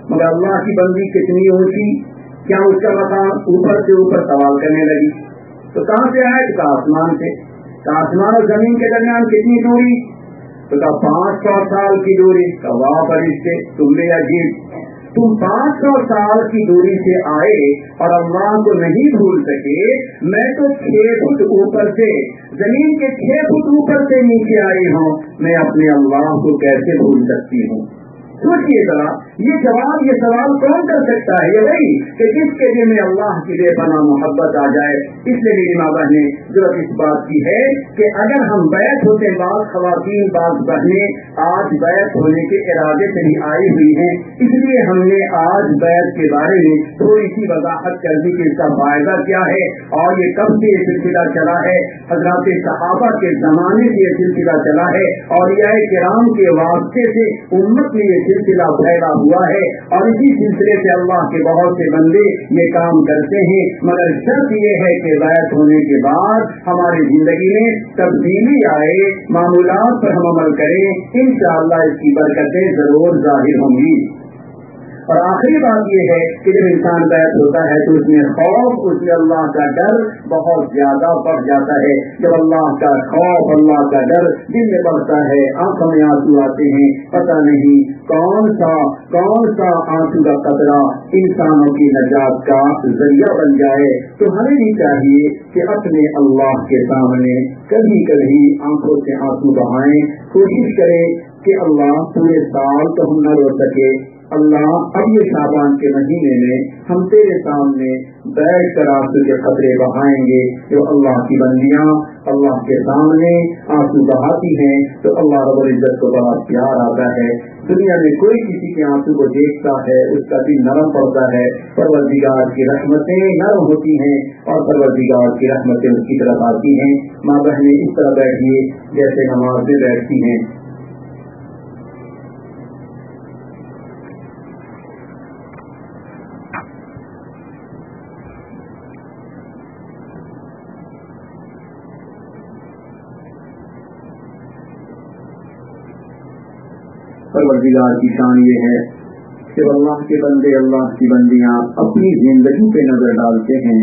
مگر اللہ کی بندی کتنی اونچی، کیا اس کا مقام اوپر سے اوپر سوال کرنے لگی تو کہاں سے آئے؟ تو آسمان سے. تو آسمان اور زمین کے درمیان کتنی دوری؟ تو 500 سال کی دوری. تو واہ فرشتے تم نے عجیب، تم 500 سال کی دوری سے آئے اور اللہ کو نہیں بھول سکے. میں تو 6 فٹ اوپر سے، زمین کے 6 فٹ اوپر سے نیچے آئی ہوں، میں اپنے اللہ کو کیسے بھول سکتی ہوں؟ سوچیے ذرا، یہ جواب، یہ سوال کون کر سکتا ہے؟ یہ وہی کہ جس کے دل میں اللہ کی بے پناہ محبت آ جائے. اس لیے میری ماں بہنیں ضرورت اس بات کی ہے کہ اگر ہم بیعت ہوتے، بعض خواتین بعض بہنیں آج بیعت ہونے کے ارادے سے ہی آئی ہوئی ہیں، اس لیے ہم نے آج بیعت کے بارے میں تھوڑی سی وضاحت کر دی کہ اس کا فائدہ کیا ہے اور یہ کب سے یہ سلسلہ چلا ہے. حضرات صحابہ کے زمانے سے یہ سلسلہ چلا ہے، اولیاء کرام کے واسطے سے امت میں یہ سلسلہ پھیلا ہوا ہے، اور اسی سلسلے سے اللہ کے بہت سے بندے یہ کام کرتے ہیں. مگر شرط یہ ہے کہ بیعت ہونے کے بعد ہماری زندگی میں تبدیلی آئے، معمولات پر ہم عمل کریں، انشاءاللہ اس کی برکتیں ضرور ظاہر ہوں گی. اور آخری بات یہ ہے کہ جب انسان بیعت ہوتا ہے تو اس میں خوف، اس میں اللہ کا ڈر بہت زیادہ بڑھ جاتا ہے. جب اللہ کا خوف، اللہ کا ڈر دل میں بڑھتا ہے، آنکھوں میں آنسو آتے ہیں. پتہ نہیں کون سا آنسو کا قطرہ انسانوں کی نجات کا ذریعہ بن جائے. تو ہمیں بھی چاہیے کہ اپنے اللہ کے سامنے کبھی کبھی آنکھوں سے آنسو بہائیں. کوشش کریں کہ اللہ پورے سال تو ہم نہ رو سکے، اللہ اب یہ شعبان کے مہینے میں ہم تیرے سامنے بیٹھ کر آنسو کے قطرے بہائیں گے. جو اللہ کی بندیاں اللہ کے سامنے آنسو بہاتی ہیں تو اللہ رب العزت کو بڑا پیار آتا ہے. دنیا میں کوئی کسی کے آنسو کو دیکھتا ہے اس کا دل نرم پڑتا ہے. پروردگار کی رحمتیں نرم ہوتی ہیں اور پروردگار کی رحمتیں اس کی طرف آتی ہیں. ماں بہنیں اس طرح بیٹھیے جیسے نماز میں بیٹھتی ہیں. پروردگار کی شان یہ ہے کہ اللہ کے بندے، اللہ کی بندیاں اپنی زندگی پہ نظر ڈالتے ہیں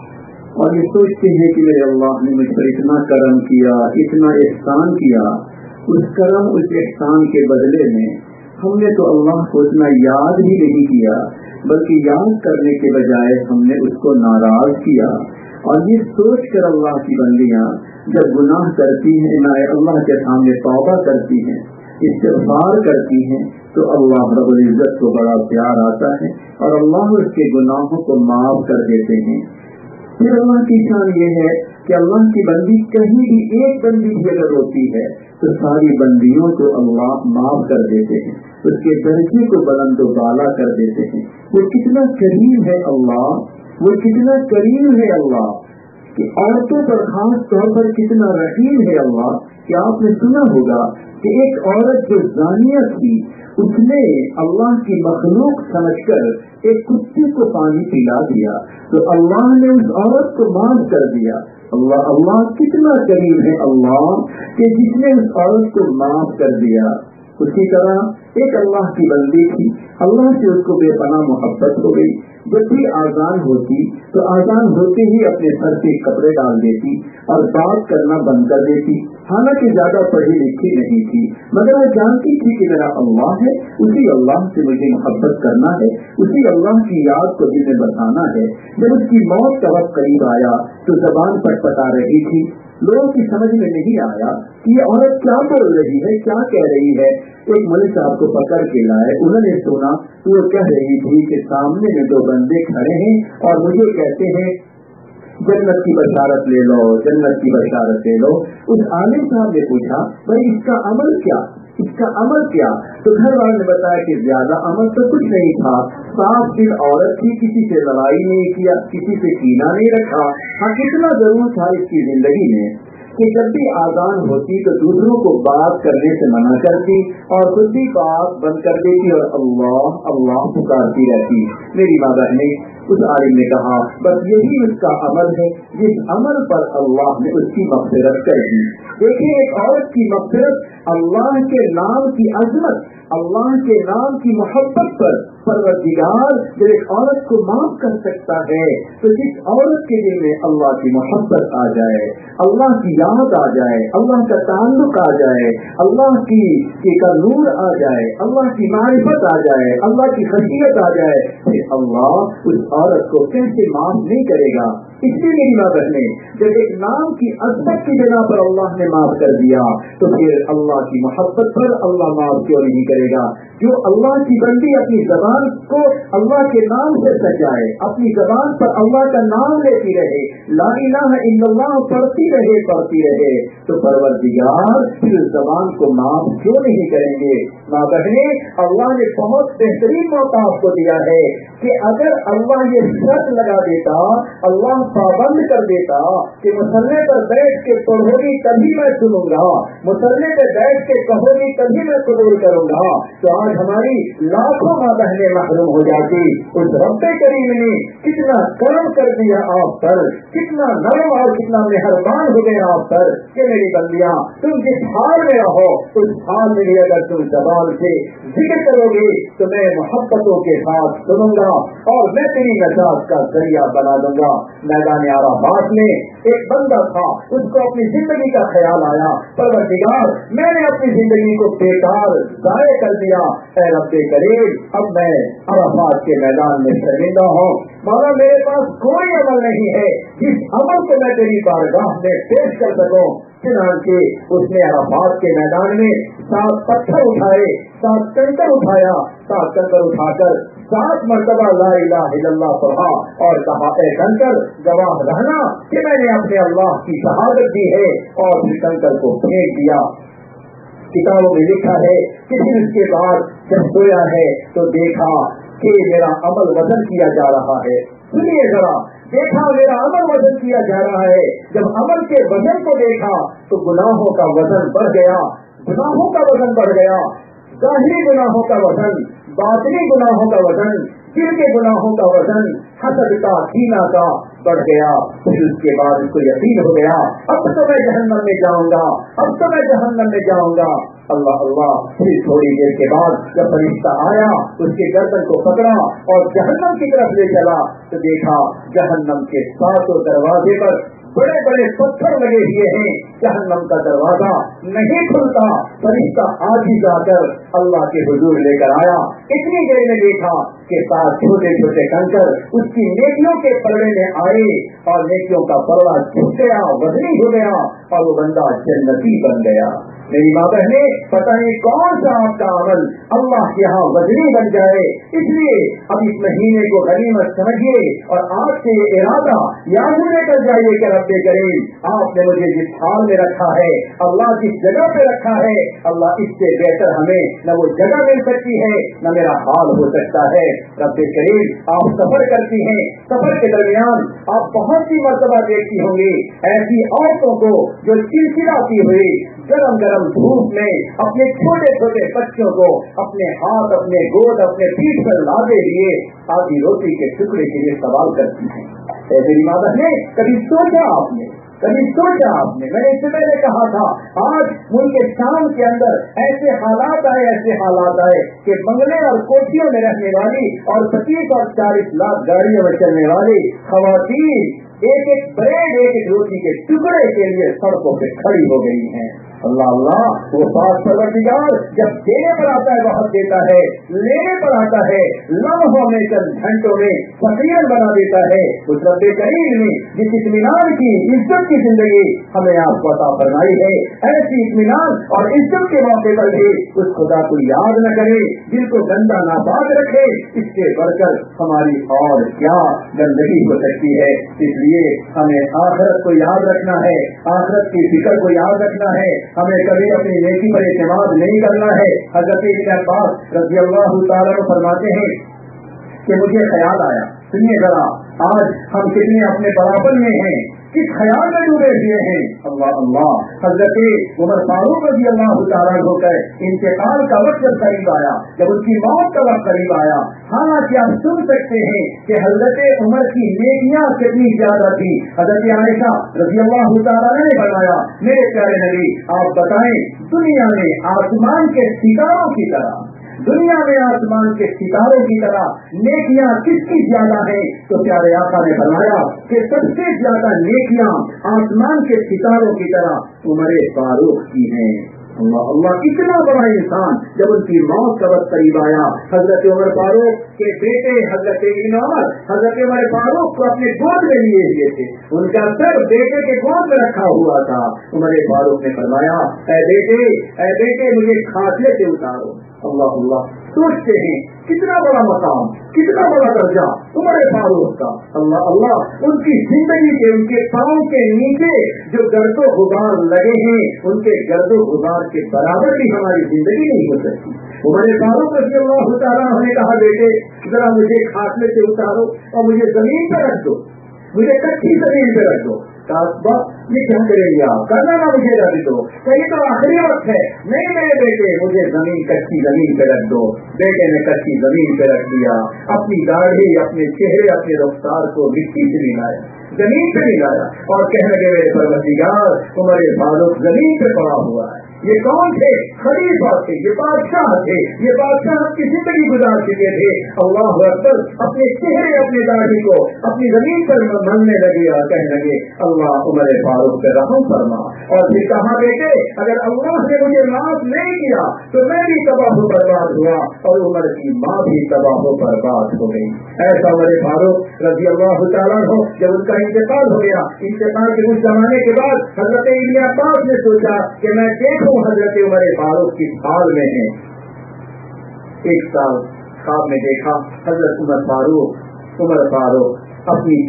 اور یہ سوچتے ہیں کہ میرے اللہ نے مجھ پر اتنا کرم کیا، اتنا احسان کیا. اس کرم، اس احسان کے بدلے میں ہم نے تو اللہ کو اتنا یاد ہی نہیں کیا، بلکہ یاد کرنے کے بجائے ہم نے اس کو ناراض کیا. اور یہ سوچ کر اللہ کی بندیاں جب گناہ کرتی ہیں، اللہ کے سامنے توبہ کرتی ہیں، استغفار کرتی ہیں، تو اللہ رب العزت کو بڑا پیار آتا ہے اور اللہ اس کے گناہوں کو معاف کر دیتے ہیں. پھر اللہ کی شان یہ ہے کہ اللہ کی بندی کہیں بھی ایک بندی بھی اگر روتی ہے تو ساری بندیوں کو اللہ معاف کر دیتے ہیں، اس کے درجے کو بلند و بالا کر دیتے ہیں. وہ کتنا کریم ہے اللہ، وہ کتنا کریم ہے اللہ، کہ عورتوں پر خاص طور پر کتنا رحیم ہے اللہ. کہ آپ نے سنا ہوگا کہ ایک عورت جو زانیہ تھی، اس نے اللہ کی مخلوق سمجھ کر ایک کتے کو پانی پلا دیا تو اللہ نے اس عورت کو معاف کر دیا. اللہ کتنا کریم ہے اللہ کہ جس نے اس عورت کو معاف کر دیا. اسی طرح ایک اللہ کی بندی تھی، اللہ سے اس کو بے پناہ محبت ہو گئی. جب بھی آزان ہوتی تو آزان ہوتے ہی اپنے سر کے کپڑے ڈال دیتی اور بات کرنا بند کر دیتی. حالانکہ زیادہ پڑھی لکھی نہیں تھی، مگر وہ جانتی تھی کہ میرا اللہ ہے، اسی اللہ سے مجھے محبت کرنا ہے، اسی اللہ کی یاد کو دل میں بسانا ہے. جب اس کی موت کا وقت قریب آیا تو زبان پٹپٹا رہی تھی. لوگوں کی سمجھ میں نہیں آیا کہ یہ عورت کیا بول رہی ہے، کیا کہہ رہی ہے. ایک مولوی صاحب کو پکڑ کے لائے، انہوں نے سنا تو وہ کہہ رہی تھی کہ سامنے میں 2 بندے کھڑے ہیں اور مجھے کہتے ہیں جنت کی بشارت لے لو، جنت کی بشارت لے لو. اس عالم صاحب نے پوچھا بھائی اس کا عمل کیا، اس کا عمل کیا؟ تو گھر والوں نے بتایا کہ زیادہ عمل تو کچھ نہیں تھا، صاف دل عورت تھی، کسی سے لڑائی نہیں کیا، کسی سے کینہ نہیں رکھا. ہاں کتنا ضرور تھا اس کی زندگی میں کہ جب بھی آزان ہوتی تو دوسروں کو بات کرنے سے منع کرتی اور خود بھی بات بند کر دیتی اور اللہ اللہ پکارتی رہتی. میری ماں بہنیں، اس عالم نے کہا بس یہی اس کا عمل ہے جس عمل پر اللہ نے اس کی مغفرت کر دی. دیکھیں ایک عورت کی مغفرت، اللہ کے نام کی عظمت اللہ کے نام کی محبت پر پروردگار جب ایک عورت کو معاف کر سکتا ہے تو جس عورت کے دل میں اللہ کی محبت آ جائے، اللہ کی یاد آ جائے، اللہ کا تعلق آ جائے، اللہ کی کا نور آ جائے، اللہ کی معرفت آ جائے، اللہ کی خشیت آ جائے، پھر اللہ اس عورت کو کیسے معاف نہیں کرے گا؟ اس لیے میری ماں بہنیں، جب ایک نام کی عظمت کی بنا پر اللہ نے معاف کر دیا تو پھر اللہ کی محبت پر اللہ معاف کیوں نہیں کرے گا؟ جو اللہ کی بندی اپنی زبان کو اللہ کے نام سے سجائے، اپنی زبان پر اللہ کا نام لیتی رہے، لا الہ الا اللہ پڑھتی رہے تو پروردگار پھر اس زبان کو معاف کیوں نہیں کریں گے؟ ماں بہنیں، اللہ نے بہت بہترین موقع آپ کو دیا ہے کہ اگر اللہ یہ شرط لگا دیتا، اللہ پابند کر دیتا کہ مسلح پر بیٹھ کے پڑھو گی تبھی میں سنوں گا، مسلح پہ بیٹھ کے کہو گی تبھی میں قبول کروں گا، تو آج ہماری لاکھوں ماں بہنیں محروم ہو جاتی۔ اس رب کریم نے کتنا کرم کر دیا آپ پر، کتنا نرم اور کتنا مہربان ہو گیا آپ پر کہ میری بندیاں، تم جس حال میں رہو اس حال میں بھی اگر تم زبان سے ذکر کرو گے تو میں محبتوں کے ساتھ سنوں گا اور میں تیری نجات کا ذریعہ بنا دوں گا۔ میدان عرفات میں ایک بندہ تھا، اس کو اپنی زندگی کا خیال آیا، پروردگار میں نے اپنی زندگی کو بیکار ضائع کر دیا، اے رب کریم اب میں عرفات کے میدان میں شرمندہ ہوں، مولا میرے پاس کوئی عمل نہیں ہے جس عمل کو میں تیری بارگاہ میں پیش کر سکوں۔ چنانچہ اس نے عرفات کے میدان میں 7 پتھر اٹھائے، 7 کنکر اٹھایا، 7 کنکر اٹھا کر 7 مرتبہ لا الہ الا اللہ پڑھا اور کہا اے کنکر گواہ رہنا کہ میں نے اپنے اللہ کی شہادت دی ہے، اور پھر کنکر کو پھینک دیا۔ کتابوں میں لکھا ہے کہ پھر اس کے بعد جب سویا ہے تو دیکھا کہ میرا عمل وزن کیا جا رہا ہے۔ سنیے ذرا، دیکھا میرا عمل وزن کیا جا رہا ہے۔ جب عمل کے وزن کو دیکھا تو گناہوں کا وزن بڑھ گیا، گناہوں کا وزن بڑھ گیا، ظاہری گناہوں کا وزن، باطنی گناہوں کا وزن، دل کے گناہوں کا وزن، حسد کا، کینہ کا بڑھ گیا۔ پھر اس کے بعد اس کو یقین ہو گیا اب تو میں جہنم میں جاؤں گا، اب تو میں جہنم میں جاؤں گا۔ اللہ اللہ، پھر تھوڑی دیر کے بعد جب فرشتہ آیا اس کے گردن کو پکڑا اور جہنم کی طرف لے چلا تو دیکھا جہنم کے 7 دروازے پر بڑے بڑے پتھر لگے ہوئے ہیں، جہنم کا دروازہ نہیں کھلتا۔ فرشتہ آج ہی جا کر اللہ کے حضور لے کر آیا، اتنی دیر میں دیکھا کہ 7 چھوٹے چھوٹے کنکر اس کی نیکیوں کے پلڑے میں آئے اور نیکیوں کا پلڑا جھک گیا، وزنی ہو گیا اور وہ بندہ جنتی بن گیا۔ میری ماں بہنیں، پتہ نہیں کون سا آپ کا عمل اللہ کے یہاں وزنی بن جائے، اس لیے اب اس مہینے کو غنیمت سمجھیے اور آج سے یہ ارادہ یاد لے کر جائیے کہ رب کریم آپ نے مجھے جس حال میں رکھا ہے، اللہ جس جگہ پہ رکھا ہے، اللہ اس سے بہتر ہمیں نہ وہ جگہ مل سکتی ہے نہ میرا حال ہو سکتا ہے۔ رب کریم آپ سفر کرتی ہیں، سفر کے درمیان آپ بہت سی مرتبہ دیکھتی ہوں گی ایسی عورتوں کو جو چلچلاتی ہوئی گرم گرم دھوپ میں اپنے چھوٹے چھوٹے بچوں کو اپنے ہاتھ، اپنے گود، اپنے پیٹھ پر لادے لیے آدھی روٹی کے ٹکڑے کے لیے سوال کرتی ہیں۔ میری ماں بہنیں، کبھی سوچا آپ نے، میں نے اس سے پہلے کہا تھا آج ملک شام کے اندر ایسے حالات آئے کہ بنگلے اور کوٹھیوں میں رہنے والی اور 25 اور 40 لاکھ گاڑیوں میں چلنے والی خواتین ایک ایک بریڈ، ایک ایک روٹی کے ٹکڑے کے لیے سڑکوں پہ کھڑی ہو گئی ہیں۔ اللہ اللہ، وہ پاک پروردگار جب دینے پر آتا ہے بہت دیتا ہے، لینے پر آتا ہے لمحوں میں، چند گھنٹوں میں فقیر بنا دیتا ہے۔ اس رب کریم نے جس اطمینان کی، عزت کی زندگی ہمیں آپ کو عطا فرمائی ہے، ایسی اطمینان اور عزت کے موقع پر بھی اس خدا کو یاد نہ کرے، دل کو گندا ناپاک رکھے، اس سے بڑھ کر ہماری اور کیا گندگی ہو سکتی ہے۔ اس لیے ہمیں آخرت کو یاد رکھنا ہے، آخرت کی فکر کو یاد رکھنا ہے، ہمیں کبھی اپنی نیکی پر اعتماد نہیں کرنا ہے۔ حضرت ابن عباس رضی اللہ تعالیٰ عنہ فرماتے ہیں کہ مجھے خیال آیا، سنیے ذرا، آج ہم کتنے اپنے برابر میں ہیں، کس خیال میں ڈوبے ہوئے ہیں۔ اللہ اللہ، حضرت عمر فاروق رضی اللہ تعالیٰ عنہ کا انتقال کا وقت جب قریب آیا، جب ان کی موت کا وقت قریب آیا، حالانکہ آپ سن سکتے ہیں کہ حضرت عمر کی نیکیاں کتنی زیادہ تھی۔ حضرت عائشہ رضی اللہ تعالیٰ عنہ نے فرمایا میرے پیارے نبی آپ بتائیں، دنیا میں آسمان کے ستاروں کی طرح دنیا میں آسمان کے ستاروں کی طرح نیکیاں کس کی زیادہ ہیں؟ تو پیارے آقا نے فرمایا کہ سب سے زیادہ نیکیاں آسمان کے ستاروں کی طرح عمر فاروق کی ہیں۔ اللہ اللہ، اتنا بڑا انسان جب ان کی موت کا وقت قریب آیا، حضرت عمر فاروق کے بیٹے حضرت ابن عمر حضرت عمر فاروق کو اپنے گود میں لیے ہوئے تھے، ان کا سر بیٹے کے گود میں رکھا ہوا تھا۔ عمر فاروق نے فرمایا اے بیٹے مجھے کھاتلے سے اتارو۔ اللہ اللہ، سوچتے ہیں کتنا بڑا مقام، کتنا بڑا درجہ عمر فاروق کا۔ اللہ اللہ، ان کی زندگی کے ان کے پاؤں کے نیچے جو گرد و غبار لگے ہیں، ان کے گرد و غبار کے برابر بھی ہماری زندگی نہیں ہو سکتی۔ عمر فاروق رضی اللہ تعالیٰ نے کہا بیٹے ذرا مجھے کھاتلے سے اتارو اور مجھے زمین پہ رکھ دو، مجھے کچی زمین پہ رکھ دو۔ یہ کیا کریں گے آپ؟ کرنا نہ مجھے رکھ دو، یہ تو آخری وقت ہے۔ نہیں میرے بیٹے مجھے کچی زمین پہ رکھ دو۔ بیٹے نے کچی زمین پہ رکھ دیا، اپنی داڑھی اپنے چہرے اپنے رخسار کو مٹی سے ملایا، زمین پہ ملایا اور کہنے لگے میرے پروردگار عمر فاروق زمین پہ پڑا ہوا ہے۔ یہ کون تھے؟ خلیفہ تھے، یہ بادشاہ تھے، یہ بادشاہ کی زندگی گزار چکے تھے۔ اللہ اکبر، اپنے چہرے اپنے داڑھی کو اپنی زمین پر ملنے لگے اور کہنے لگے اللہ عمر فاروق پہ رحم فرما۔ اور پھر کہا بیٹے اگر اللہ نے مجھے معاف نہیں کیا تو میں بھی تباہ و برباد ہوا اور عمر کی ماں بھی تباہ و برباد ہو گئی۔ ایسا عمر فاروق رضی اللہ تعالیٰ عنہ جب ان کا انتقال ہو گیا، انتقال کے کچھ زمانے کے بعد حضرت ابن عباس نے سوچا کہ میں دیکھوں حضرت عمر فاروق کس حال میں ہیں۔ ایک سال خواب میں دیکھا حضرت عمر فاروق اپنی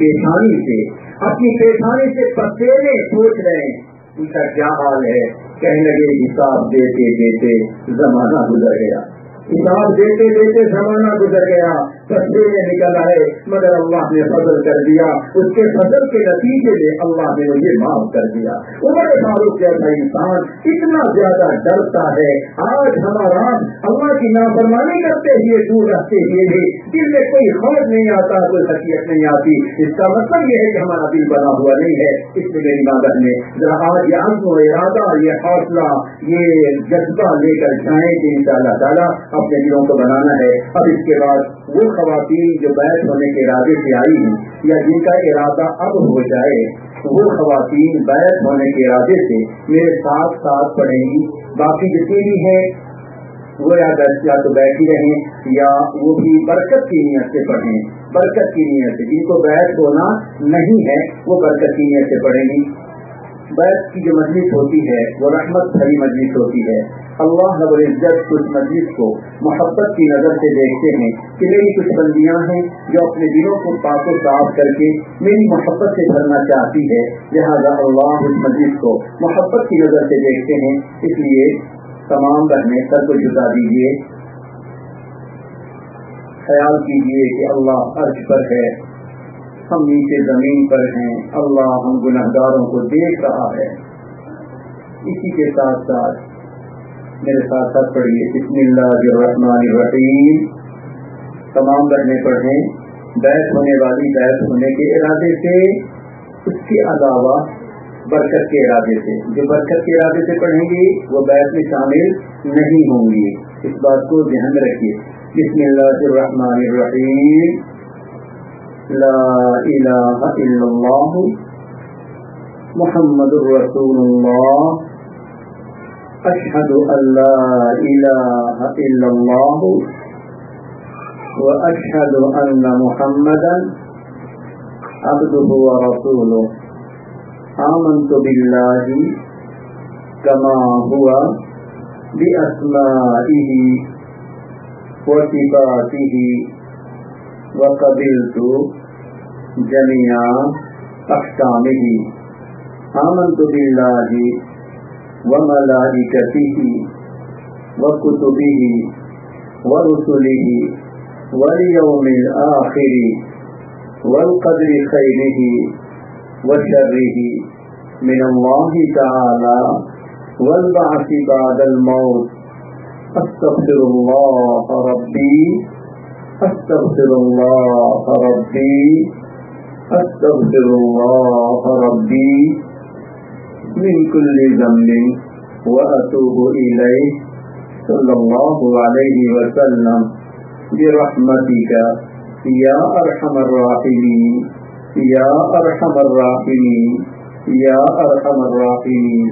پیشانی سے پسینے پوچھ رہے ہیں۔ پوچھا کیا حال ہے؟ کہنے لگے حساب دیتے دیتے زمانہ گزر گیا، حساب دیتے دیتے زمانہ گزر گیا، پسینے نکل آئے مگر اللہ نے فضل کر دیا، اس کے فضل کے نتیجے میں اللہ نے مجھے معاف کر دیا۔ عمر فاروق جیسا انسان اتنا زیادہ ڈرتا ہے، آج ہمارا اللہ کی نافرمانی کرتے ہوئے دور رہتے ہوئے بھی دل میں کوئی خوف نہیں آتا، کوئی خشیت نہیں آتی۔ اس کا مطلب یہ ہے کہ ہمارا دل بنا ہوا نہیں ہے۔ اس میں میری مدد میں ذرا آج یہ عزم و ارادہ، یہ حوصلہ، یہ جذبہ لے کر جائیں کہ انشاءاللہ تعالیٰ اپنے دلوں کو بنانا ہے۔ اب اس کے بعد وہ خواتین جو بیعت ہونے کے ارادے سے آئی ہیں یا جن کا ارادہ اب ہو جائے، وہ خواتین بیعت ہونے کے ارادے سے میرے ساتھ ساتھ پڑھیں گی۔ باقی جتنے بھی ہیں وہ یا تو بیٹھی رہیں یا وہ بھی برکت کی نیت سے پڑھیں، برکت کی نیت سے۔ جن کو بیعت ہونا نہیں ہے وہ برکت کی نیت سے پڑھیں گی۔ بیعت کی جو مجلس ہوتی ہے وہ رحمت بھری مجلس ہوتی ہے۔ اللہ رب العزت کچھ مجلس کو محبت کی نظر سے دیکھتے ہیں کہ میری کچھ بندیاں ہیں جو اپنے دلوں کو پاک و صاف کر کے میری محبت سے بھرنا چاہتی ہے، لہذا اللہ اس مجلس کو محبت کی نظر سے دیکھتے ہیں۔ اس لیے تمام بہنیں سر کو جھکا دیجیے، خیال کیجیے کہ اللہ عرش پر ہے، ہم نیچے زمین پر ہیں، اللہ ہم گنہگاروں کو دیکھ رہا ہے۔ اسی کے ساتھ ساتھ میرے ساتھ ساتھ پڑھیے بسم اللہ الرحمن الرحیم۔ تمام بہنیں پڑھیں، بیعت ہونے والی بیعت ہونے کے ارادے سے، اس کے علاوہ برکت کے ارادے سے، جو برکت کے ارادے سے پڑھیں گی وہ بیعت میں شامل نہیں ہوں گی، اس بات کو ذہن میں رکھیے۔ بسم اللہ الرحمن الرحیم، لا الہ الا اللہ محمد رسول اللہ، اشہد ان لا الہ الا اللہ واشہد ان محمدا عبدہ ورسولہ، آمنت باللہ کما ہوا باسمائہ وصفاتہ وقبلت جميع احکامہ، آمنت باللہ وملائکتہ وکتبہ ورسلہ والیوم الآخر والقدر خیرہ وشرہ من اللہ تعالی والبعث بعد الموت، استغفر اللہ ربی استغفر اللہ ربی استغفر اللہ ربی من کل ذنب واتوب الیہ صلی اللہ علیہ وسلم برحمتک یا ارحم الراحمین یا ارحم الراحمین یا ارحم الراحمین۔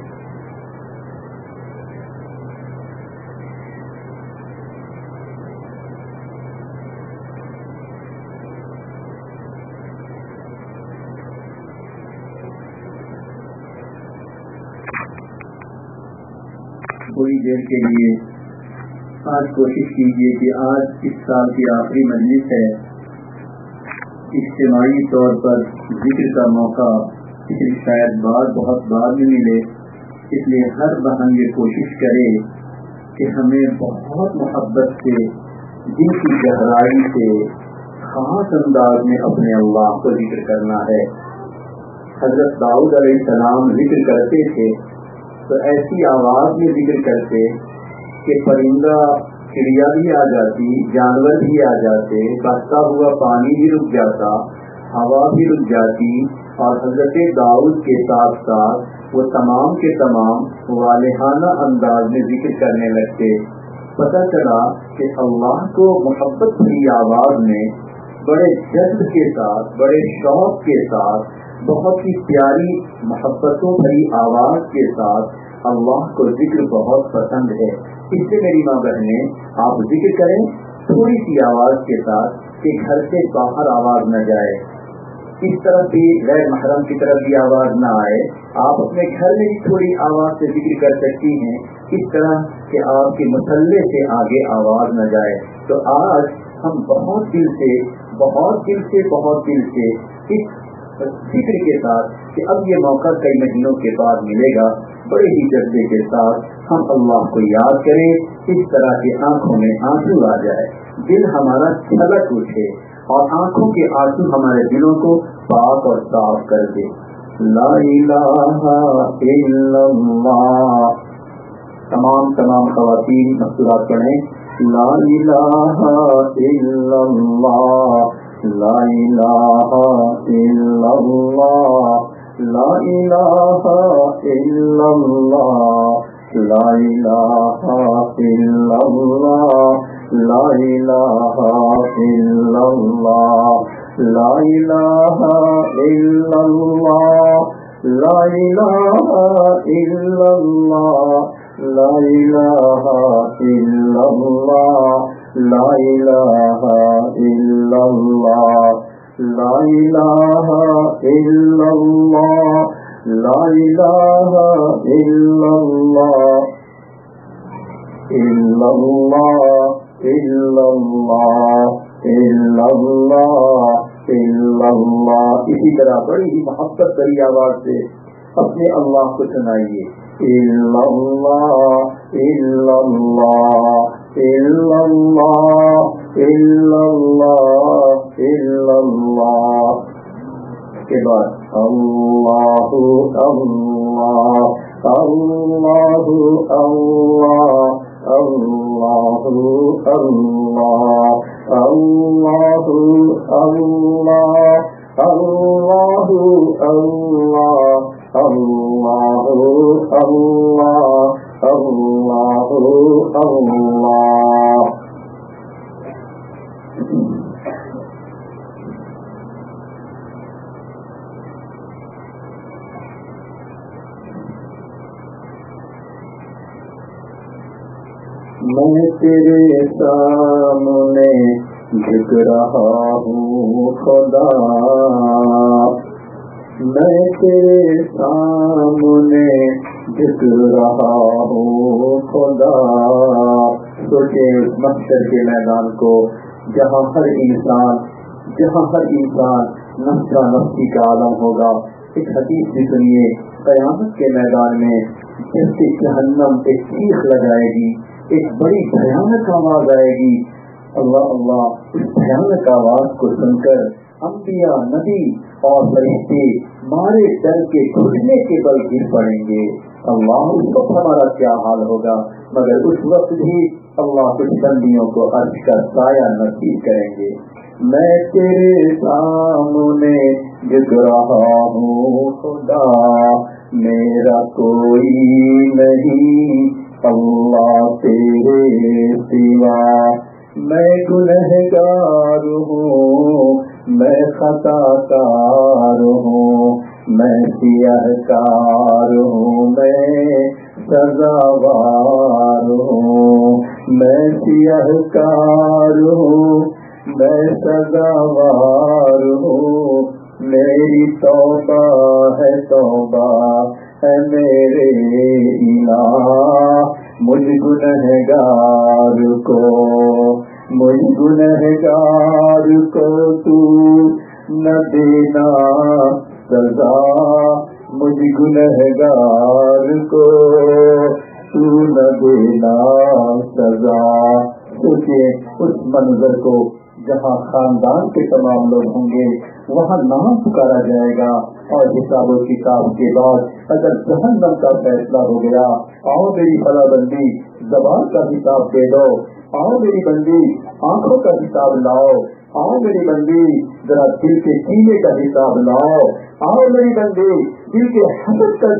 تھوڑی دیر کے لیے آج کوشش کیجیے کہ آج اس سال کی آخری مجلس ہے، اجتماعی طور پر ذکر کا موقع شاید بہت بعد میں ملے، اس لیے ہر بہن یہ کوشش کرے کہ ہمیں بہت محبت سے، دل کی گہرائی سے، خاص انداز میں اپنے اللہ کو ذکر کرنا ہے۔ حضرت داؤد علیہ السلام ذکر کرتے تھے تو ایسی آواز میں ذکر کرتے کہ پرندہ چڑیا بھی آ جاتی، جانور بھی آ جاتے، بہتا ہوا پانی بھی رک جاتا، ہوا بھی رک جاتی، اور حضرت داؤد کے ساتھ ساتھ وہ تمام کے تمام والہانہ انداز میں ذکر کرنے لگتے۔ پتہ چلا کہ اللہ کو محبت بھری آواز میں بڑے جذب کے ساتھ، بڑے شوق کے ساتھ، بہت ہی پیاری محبتوں بھری آواز کے ساتھ اللہ کو ذکر بہت پسند ہے۔ اس سے میری ماں بہنیں آپ ذکر کریں تھوڑی سی آواز کے ساتھ کہ گھر سے باہر آواز نہ جائے، اس طرف بھی غیر محرم کی طرف بھی آواز نہ آئے۔ آپ اپنے گھر میں بھی تھوڑی آواز سے ذکر کر سکتی ہیں، اس طرح کہ آپ کے مسلح سے آگے آواز نہ جائے۔ تو آج ہم بہت دل سے اس ذکر کے ساتھ کہ اب یہ موقع کئی مہینوں کے بعد ملے گا، بڑے ہی جذبے کے ساتھ ہم اللہ کو یاد کریں، اس طرح کی آنکھوں میں آنسو آ جائے، دل ہمارا چھلک اٹھے اور آنکھوں کے آنسو ہمارے دلوں کو پاک اور صاف کر دے۔ لا الہ الا اللہ۔ تمام خواتین مستورات پڑھیں، لا الہ الا اللہ، لا الہ الا اللہ، لا الہ الا اللہ، لا الہ الا اللہ، لا الہ الا اللہ، لا الہ الا اللہ، لا الہ الا اللہ، لا الہ الا اللہ، لا الہ الا اللہ، لا الہ الا اللہ، لا الہ الا اللہ، الا اللہ، الا اللہ، الا اللہ، الا اللہ۔ اسی طرح بڑی ہی محبت بھری آواز سے اپنے اللہ کو سنائیے، الا اللہ، الا اللہ، الا اللہ، الا اللہ، الا اللہ۔ اس کے بعد اللہ اللہ، اللہ اللہ، اللہ اللہ، اللہ اللہ، اللہ اللہ، اللہ اللہ، اللہ اللہ۔ میں تیرے سامنے جھک رہا ہوں خدا، میں تیرے سامنے جھک رہا ہوں خدا۔ سوچے اس محشر کے میدان کو جہاں ہر انسان نفسا نفسی کا عالم ہوگا۔ ایک حدیث بھی سنیے، قیامت کے میدان میں جیسے جہنم ایک چیخ لگائے گی، ایک بڑی بھیانک آواز آئے گی، اللہ اللہ۔ اس بھیانک آواز کو سن کر انبیاء، نبی اور فرشتے مارے ڈر کے گھٹنے کے بل گر پڑیں گے۔ اللہ، اس وقت ہمارا کیا حال ہوگا؟ مگر اس وقت بھی اللہ کچھ بندیوں کو عرش کا سایہ نصیب کریں گے۔ میں تیرے سامنے جھک رہا ہوں خدا، میرا کوئی نہیں اللہ تیرے सिवा। मैं गुनहगार हूँ, मैं खताकार हूँ, मैं सियाहकार हूँ, मैं सजावार हूँ। मैं सियाहकार हूँ, मैं सजावार हूँ, मेरी तौबा है मेरे इलाह। मुझ गुनहगार को तू न देना सजा। मुझ गुनहगार को तू न देना सजा। सोचिए उस मंजर को जहाँ खानदान के तमाम लोग होंगे, वहाँ नाम पुकारा जाएगा और हिसाब किताब के बाद अगर जहन्नम का फैसला हो गया, आओ मेरी भला बंदी ज़बान का हिसाब दे दो, आओ मेरी बंदी आंखों का हिसाब लाओ, आओ मेरी बंदी जरा दिल के कीने का हिसाब लाओ, आओ मेरी बंदी दिल के हसद का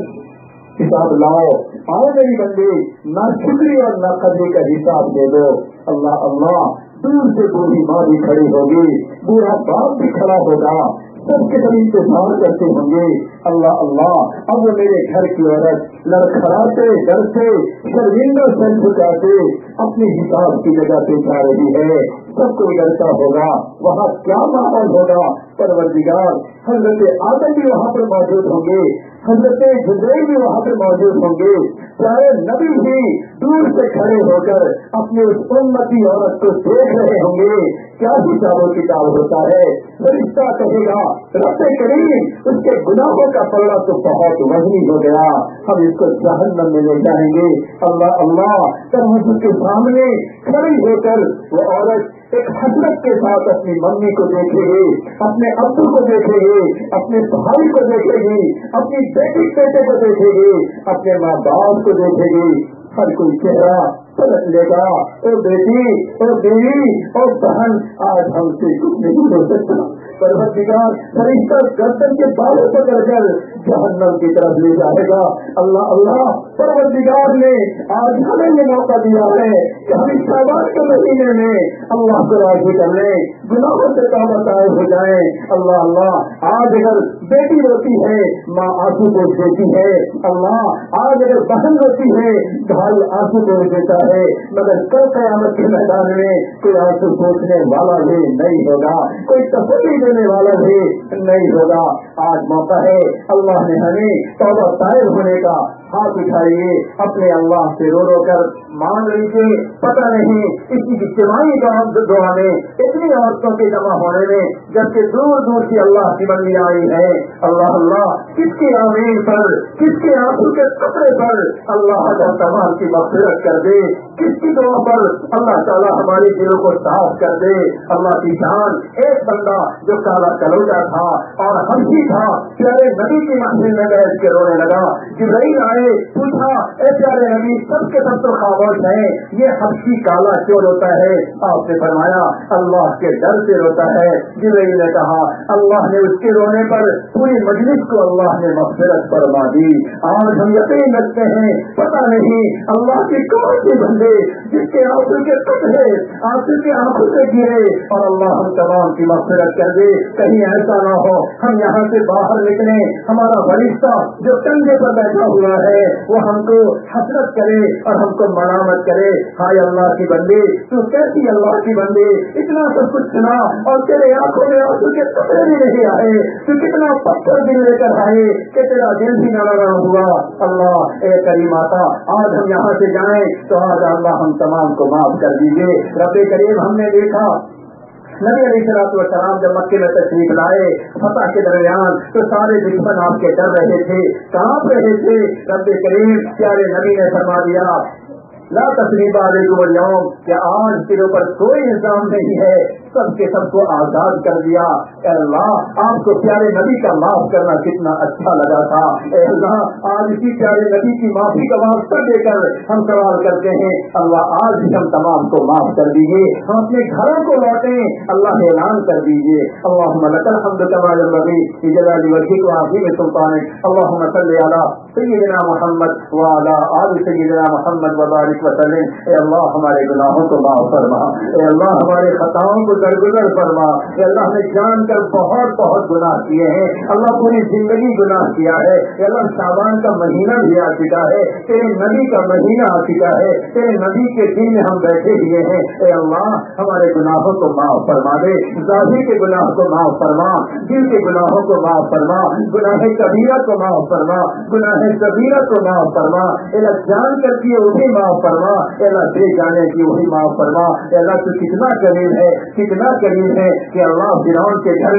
हिसाब लाओ, आओ मेरी बंदी नाशुक्री और नाकदरी का हिसाब दे दो। अल्लाह अल्लाह, दूर से बूढ़ी माँ भी खड़ी होगी, बूढ़ा बाप भी खड़ा होगा, सबके सब इंतजार करते होंगे। अल्लाह अल्लाह, अब मेरे घर की औरत लड़खड़ाते डरते शर्मिंदा सर झुकाते अपने हिसाब की जगह पे जा रही है। सब कोई डरता होगा, वहाँ क्या माहौल होगा। परवरदिगार हजरत आदम भी वहाँ पर मौजूद होंगे, हजरत जिब्रील भी वहाँ पर मौजूद होंगे, चाहे नबी भी दूर से खड़े होकर अपने उस उम्मती औरत को देख रहे होंगे। क्या हिसाब किताब होता है। फरिश्ता कहेगा, रब्बे करीम, उसके गुनाहों का पल्ला तो बहुत वजनी हो गया, हम इसको जहन्नम में ले जाएंगे। अल्लाह अल्लाह, तब उसके सामने खड़ी होकर वो औरत एक हसरत के साथ अपनी मम्मी को देखेगी, अपने अब्बू को देखेगी, अपने भाई को देखेगी, अपनी बेटी बेटे को देखेगी, अपने माँ बाप को देखेगी। हर कोई चेहरा पलट लेगा, ओ बेटी, ओ बीवी, ओ बहन, आज हमसे कुछ नहीं हो सकता। परवरदिगार फरिश्ता गर्दन के बालों पकड़कर जहन्नम की तरफ ले जाएगा। अल्लाह अल्लाह, परवरदिगार ने आज हमें ये मौका दिया है कि हम इस शाबान के महीने में अल्लाह को राजी कर लें, गुनाहों से ताबताए हो जाए। अल्लाह अल्लाह, आज अगर बेटी रोती है माँ आंसू पोंछ देती है, अल्लाह आज अगर बहन रोती है भाई आंसू पोंछ देता है, मगर कल क़यामत के मैदान में कोई आंसू पोंछने वाला भी नहीं होगा, कोई तसल्ली देने वाला भी नहीं होगा। आज मौका है, अल्लाह ने हमें तौबा ताइब होने का। हाथ उठाइए, अपने अल्लाह से रो रो कर मांग लीजिए। पता नहीं इसी इज्तिमाई दुआ में इतनी औरतों के जमा होने में, जबकि दूर दूर से अल्लाह की बंदी आई है। अल्लाह अल्लाह, किसके आमीन पर, किसके आंसू के कपड़े पर अल्लाह तमाम की मग़फ़िरत कर दे, किसकी दुआ पर अल्लाह ताला हमारे दिलों को साफ कर दे। अल्लाह की शान, एक बंदा जो काला कलौटा था और हंसी था, प्यारे नबी की महफिल में बैठ के रोने लगा। जिब्रील आए, पूछा, ए प्यारे नबी, सबके सब तो खामोश हैं, ये हंसी काला क्यों रोता है? आपने फरमाया, अल्लाह के डर से रोता है। जिब्रील ने कहा, अल्लाह ने उसके रोने पर पूरी मजलिस को अल्लाह ने मग़फ़िरत फरमा दी। आज हम यकीन रखते हैं, पता नहीं अल्लाह की कौन सी बंदे जिसके आंसू के टुकड़े आंसू की आंखों से गिरे और अल्लाह हम तमाम की मग़फ़िरत कर दे। कहीं ऐसा ना हो हम यहाँ से बाहर निकले, हमारा फरिश्ता जो कंधे पर बैठा हुआ है वो हमको हसरत करे और हमको मलामत करे, हाय अल्लाह की बंदी, तू कैसी अल्लाह की बंदी, इतना सब कुछ सुना और तेरे आंखों में आंसू के टुकड़े भी नहीं आए, तू कितना पत्थर दिल लेकर आए कि तेरा दिल भी नरम हुआ। अल्लाह, ए करीम आता, आज हम यहाँ से जाएं तो आज अल्लाह हम तमाम को माफ कर दीजिए। रब्बे करीम, हमने देखा नबी अलैहिस्सलाम जब मक्के में तशरीफ लाए, फतह के दरमियान, तो सारे दुश्मन आपके डर रहे थे, कांप रहे थे। रब्बे करीम प्यारे नबी ने फरमा दिया, ला तस्रीबा अलैकुम अल-यौम, कि आज तेरे ऊपर कोई इल्जाम नहीं है, سب کے سب کو آزاد کر دیا. اے اللہ آپ کو پیارے نبی کا معاف کرنا کتنا اچھا لگا تھا. اے اللہ آج اسی پیارے نبی کی معافی کا واسطہ دے کر ہم سوال کرتے ہیں اللہ آج بھی ہم تمام کو معاف کر دیجیے. ہم اپنے گھروں کو لوٹیں. اللہ اعلان کر دیجیے اللہم لک الحمد کما ينبغي لجلال وجهك وعظیم سلطانک. اللہم صل علی سیدنا محمد وعلی آل سیدنا محمد وبارک وسلم. اے اللہ ہمارے گناہوں کو معاف فرما. اے اللہ ہمارے خطاؤں کو درگزر فرما. اے اللہ نے جان کر بہت بہت گناہ کیے ہیں. اللہ پوری زندگی گناہ کیا ہے. اے اللہ شعبان کا مہینہ بھی آ چکا ہے. تیرے نبی کا مہینہ آ چکا ہے. تیرے نبی کے دن میں ہم بیٹھے ہوئے ہیں. اے اللہ ہمارے گناہوں کو معاف فرما دے. ظاہر کے گناہ کو معاف فرما. دل کے گناہوں کو معاف فرما. گناہ کبیرہ کو معاف فرما. گناہ کبیرہ کو معاف فرما. اے اللہ جان کر کی وہی معاف فرما. اے اللہ دے جانے کی وہی معاف فرما. اے اللہ تو کتنا کریم ہے, کتنا کریم ہے کہ اللہ فرعون کے گھر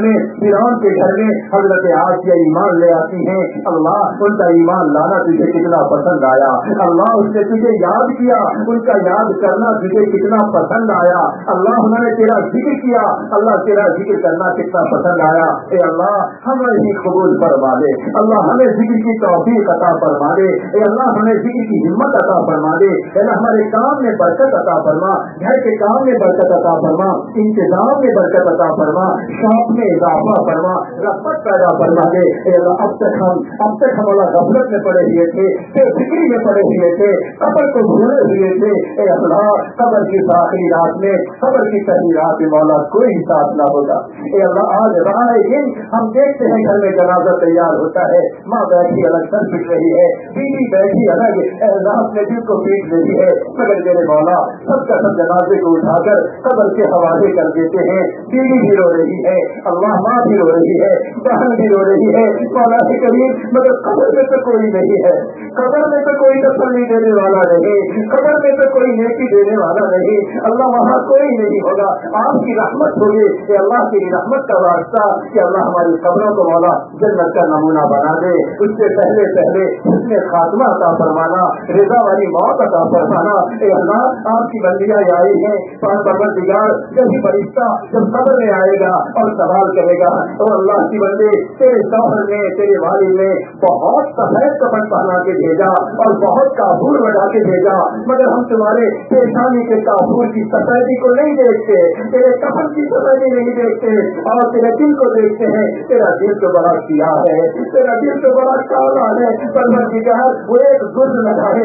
میں حضرت عائشہ ایمان لے آتی ہیں. اللہ ان کا ایمان لانا تجھے کتنا پسند آیا. اللہ اس نے تجھے یاد کیا, ان کا یاد کرنا تجھے کتنا پسند آیا. اللہ انہوں نے تیرا ذکر کیا, اللہ تیرا ذکر کرنا کتنا پسند آیا. اے اللہ ہمیں ہی قبول فرما دے. اللہ ہمیں ذکر کی توفیق عطا فرما دے. اے اللہ ہمیں ذکر کی ہمت عطا فرما دے. اے اللہ ہمارے کام میں برکت عطا فرما. گھر کے کام میں برکت عطا فرما. انتظام میں برکت عطا فرما. شوق میں اضافہ فرما. رحمت پیدا فرما دے. اے اللہ اب تک ہم اللہ غفلت میں پڑے ہوئے تھے, بے فکری میں پڑے ہوئے تھے, قبر کو بھولے ہوئے تھے. اے اللہ قبر کی آخری رات میں, قبر کی پہلی رات میں مولا کوئی حساب نہ ہوگا. اے اللہ آج رائے دن ہم دیکھتے ہیں گھر میں جنازہ تیار ہوتا ہے, ماں بیٹھی الگ سر پٹ رہی ہے, بیوی بیٹھی الگ, اے اللہ اپنے دل کو پیٹ رہی ہے, مگر میرے مولا سب کا سب جنازے کو اٹھا کر قبر کے حوالے کر دیتے ہیں. بیوی بھی رو رہی ہے, اللہ ماں بھی رو رہی ہے, بہن بھی رو رہی ہے, مولا کریم مگر قبر میں تو کوئی نہیں ہے. قبر میں تو کوئی تسلی دینے والا نہیں, قبر میں تو کوئی نیکی دینے والا نہیں. اللہ وہاں کوئی نہیں ہوگا. آپ کی رحمت ہوگی. کہ اللہ کی رحمت کا واسطہ کہ اللہ ہماری قبروں کو مولا جنت کا نمونہ بنا دے. اس سے پہلے اس میں خاتمہ عطا فرمانا, رضا والی موت عطا فرمانا. اے اللہ آپ کی بندیاں آئی ہیں, پروردگار جب فرشتہ جب قبر میں آئے گا اور سوال کرے گا, اور اللہ کی بندے تیرے شوہر نے تیرے والد نے بہت سفید کپڑ پہنا کے بھیجا اور بہت کافور لگا کے بھیجا, مگر ہم تمہارے پیشانی کے کافور کی سفیدی کو نہیں دیکھتے, تیرے کفن کی سفیدی نہیں دیکھتے, اور تیرے دل کو دیکھتے ہیں. تیرا دل تو بڑا سیاہ ہے, تیرا دل تو بڑا کالا ہے. پروردگار وہ ایک گرد لگائے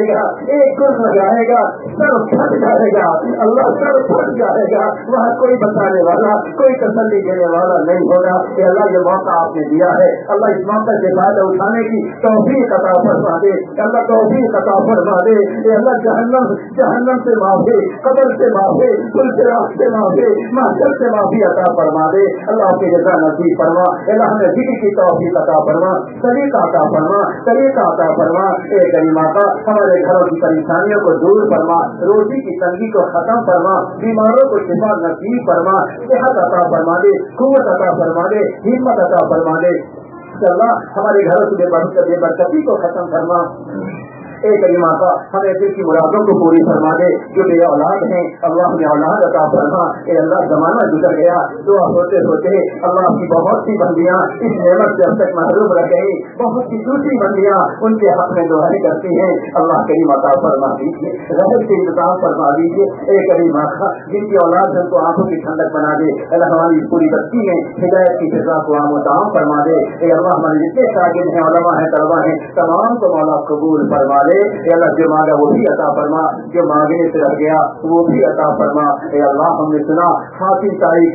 گا, سر پھٹ جائے گا. اللہ سر پھٹ جائے گا, وہاں کوئی بتانے والا, کوئی تسلی دینے والا نہیں ہوگا. کہ اللہ یہ موقع آپ نے دیا ہے, اللہ اس موقع سے فائدہ اٹھانے کی توفیق عطا فرما دے. اللہ توفیق عطا فرما دے. اللہ جہنم سے معافی, قبر سے معافی, پلسراط سے معافی, محشر سے معافی عطا فرما دے. اللہ کی رضا نصیب فرما. اللہ ہمیں ذکر کی توفیق عطا فرما, طریقہ عطا فرما. اے کریم آقا ہمارے گھروں کی پریشانیوں کو دور فرما, روزی کی تنگی کو ختم فرما, بیماروں کو شفا نصیب فرما, صحت عطا فرما دے, قوت عطا فرما دے, ہمت عطا فرما دے. اللہ ہمارے گھروں سے بے برکتی کو ختم فرما. اے کریم آقا ہمیں دل کی مرادوں کو پوری فرما دے. جو بے اولاد ہیں اللہ ہمیں اولاد عطا فرما. اے اللہ زمانہ گزر گیا, دعا ہوتے ہوتے اللہ کی بہت سی بندیاں اس نعمت سے اب تک محروم رہ گئی. بہت سی دوسری بندیاں ان کے حق میں دعائیں کرتی ہیں. اللہ کریم عطا فرما دیجیے, رحمت سے انتظام فرما دیجیے. اے کریم آقا جن کی اولاد ہے ان کو آنکھوں کی ٹھنڈک بنا دے. اللہ ہماری پوری بستی میں ہدایت کی فضا کو عام و تمام فرما دے. اے اللہ ہمارے جتنے شاگرد ہیں, علماء ہیں, طلبا ہیں, تمام کو مولا قبول فرما. اللہ جو مانگا وہ بھی عطا فرما, جو مانگنے سے رہ گیا وہ بھی عطا فرما. اے اللہ ہم نے سنا حاتم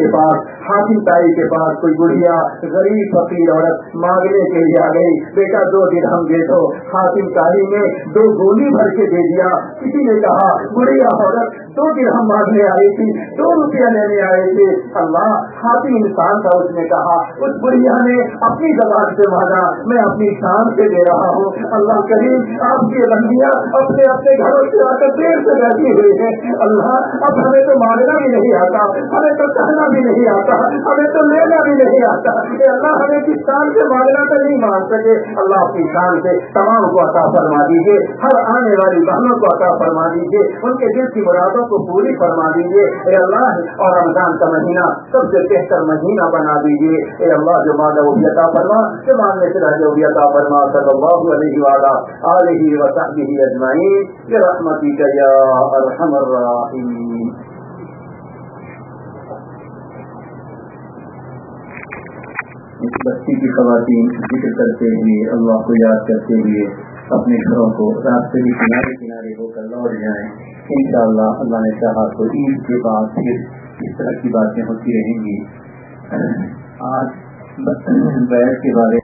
تائی کے پاس کوئی بڑھیا غریب فقیر عورت مانگنے کے لیے آ گئی. بیٹا 2 درہم دے دو. حاتم تائی نے 2 گولی بھر کے دے دیا. کسی نے کہا بڑھیا عورت 2 درہم مانگنے آئی تھی, 2 روپیہ لینے آئے تھے. اللہ حاتم انسان تھا, اس نے کہا, اس بڑھیا نے اپنی زبان سے مانگا, میں اپنی شان سے دے رہا ہوں. اللہ کریم آپ کی بندیاں اپنے گھروں سے آ کر دیر سے بیٹھی ہوئی ہے. اللہ اب ہمیں تو مانگنا بھی نہیں آتا, ہمیں تو کہنا بھی نہیں آتا, ہمیں تو لینا بھی نہیں آتا. اے اللہ ہمیں کس شان سے مانگنا تو نہیں مان سکے. اللہ اپنی شان سے تمام کو عطا فرما دیجیے. ہر آنے والی بہنوں کو عطا فرما دیجیے. ان کے دل کی مرادوں نیکیوں کو پوری فرما دیجیے اے اللہ، اور رمضان کا مہینہ سب سے بہتر مہینہ بنا دیجیے اے اللہ، جو مانگا وہ بھی عطا فرما، جو مانگنے سے رہے وہ بھی عطا فرما، صلی اللہ علیہ وآلہ آلہ وصحبہ اجمعین برحمتک یا ارحم الراحمین۔ اس بستی کی خواتین ذکر کرتے ہوئے، اللہ کو یاد کرتے ہوئے اپنے گھروں کو راستے کے کنارے کنارے ہو کر لوٹ جائیں۔ انشاءاللہ اللہ نے چاہا تو عید کے بعد پھر اس طرح کی باتیں ہوتی رہیں گی۔ آج بیعت کے بارے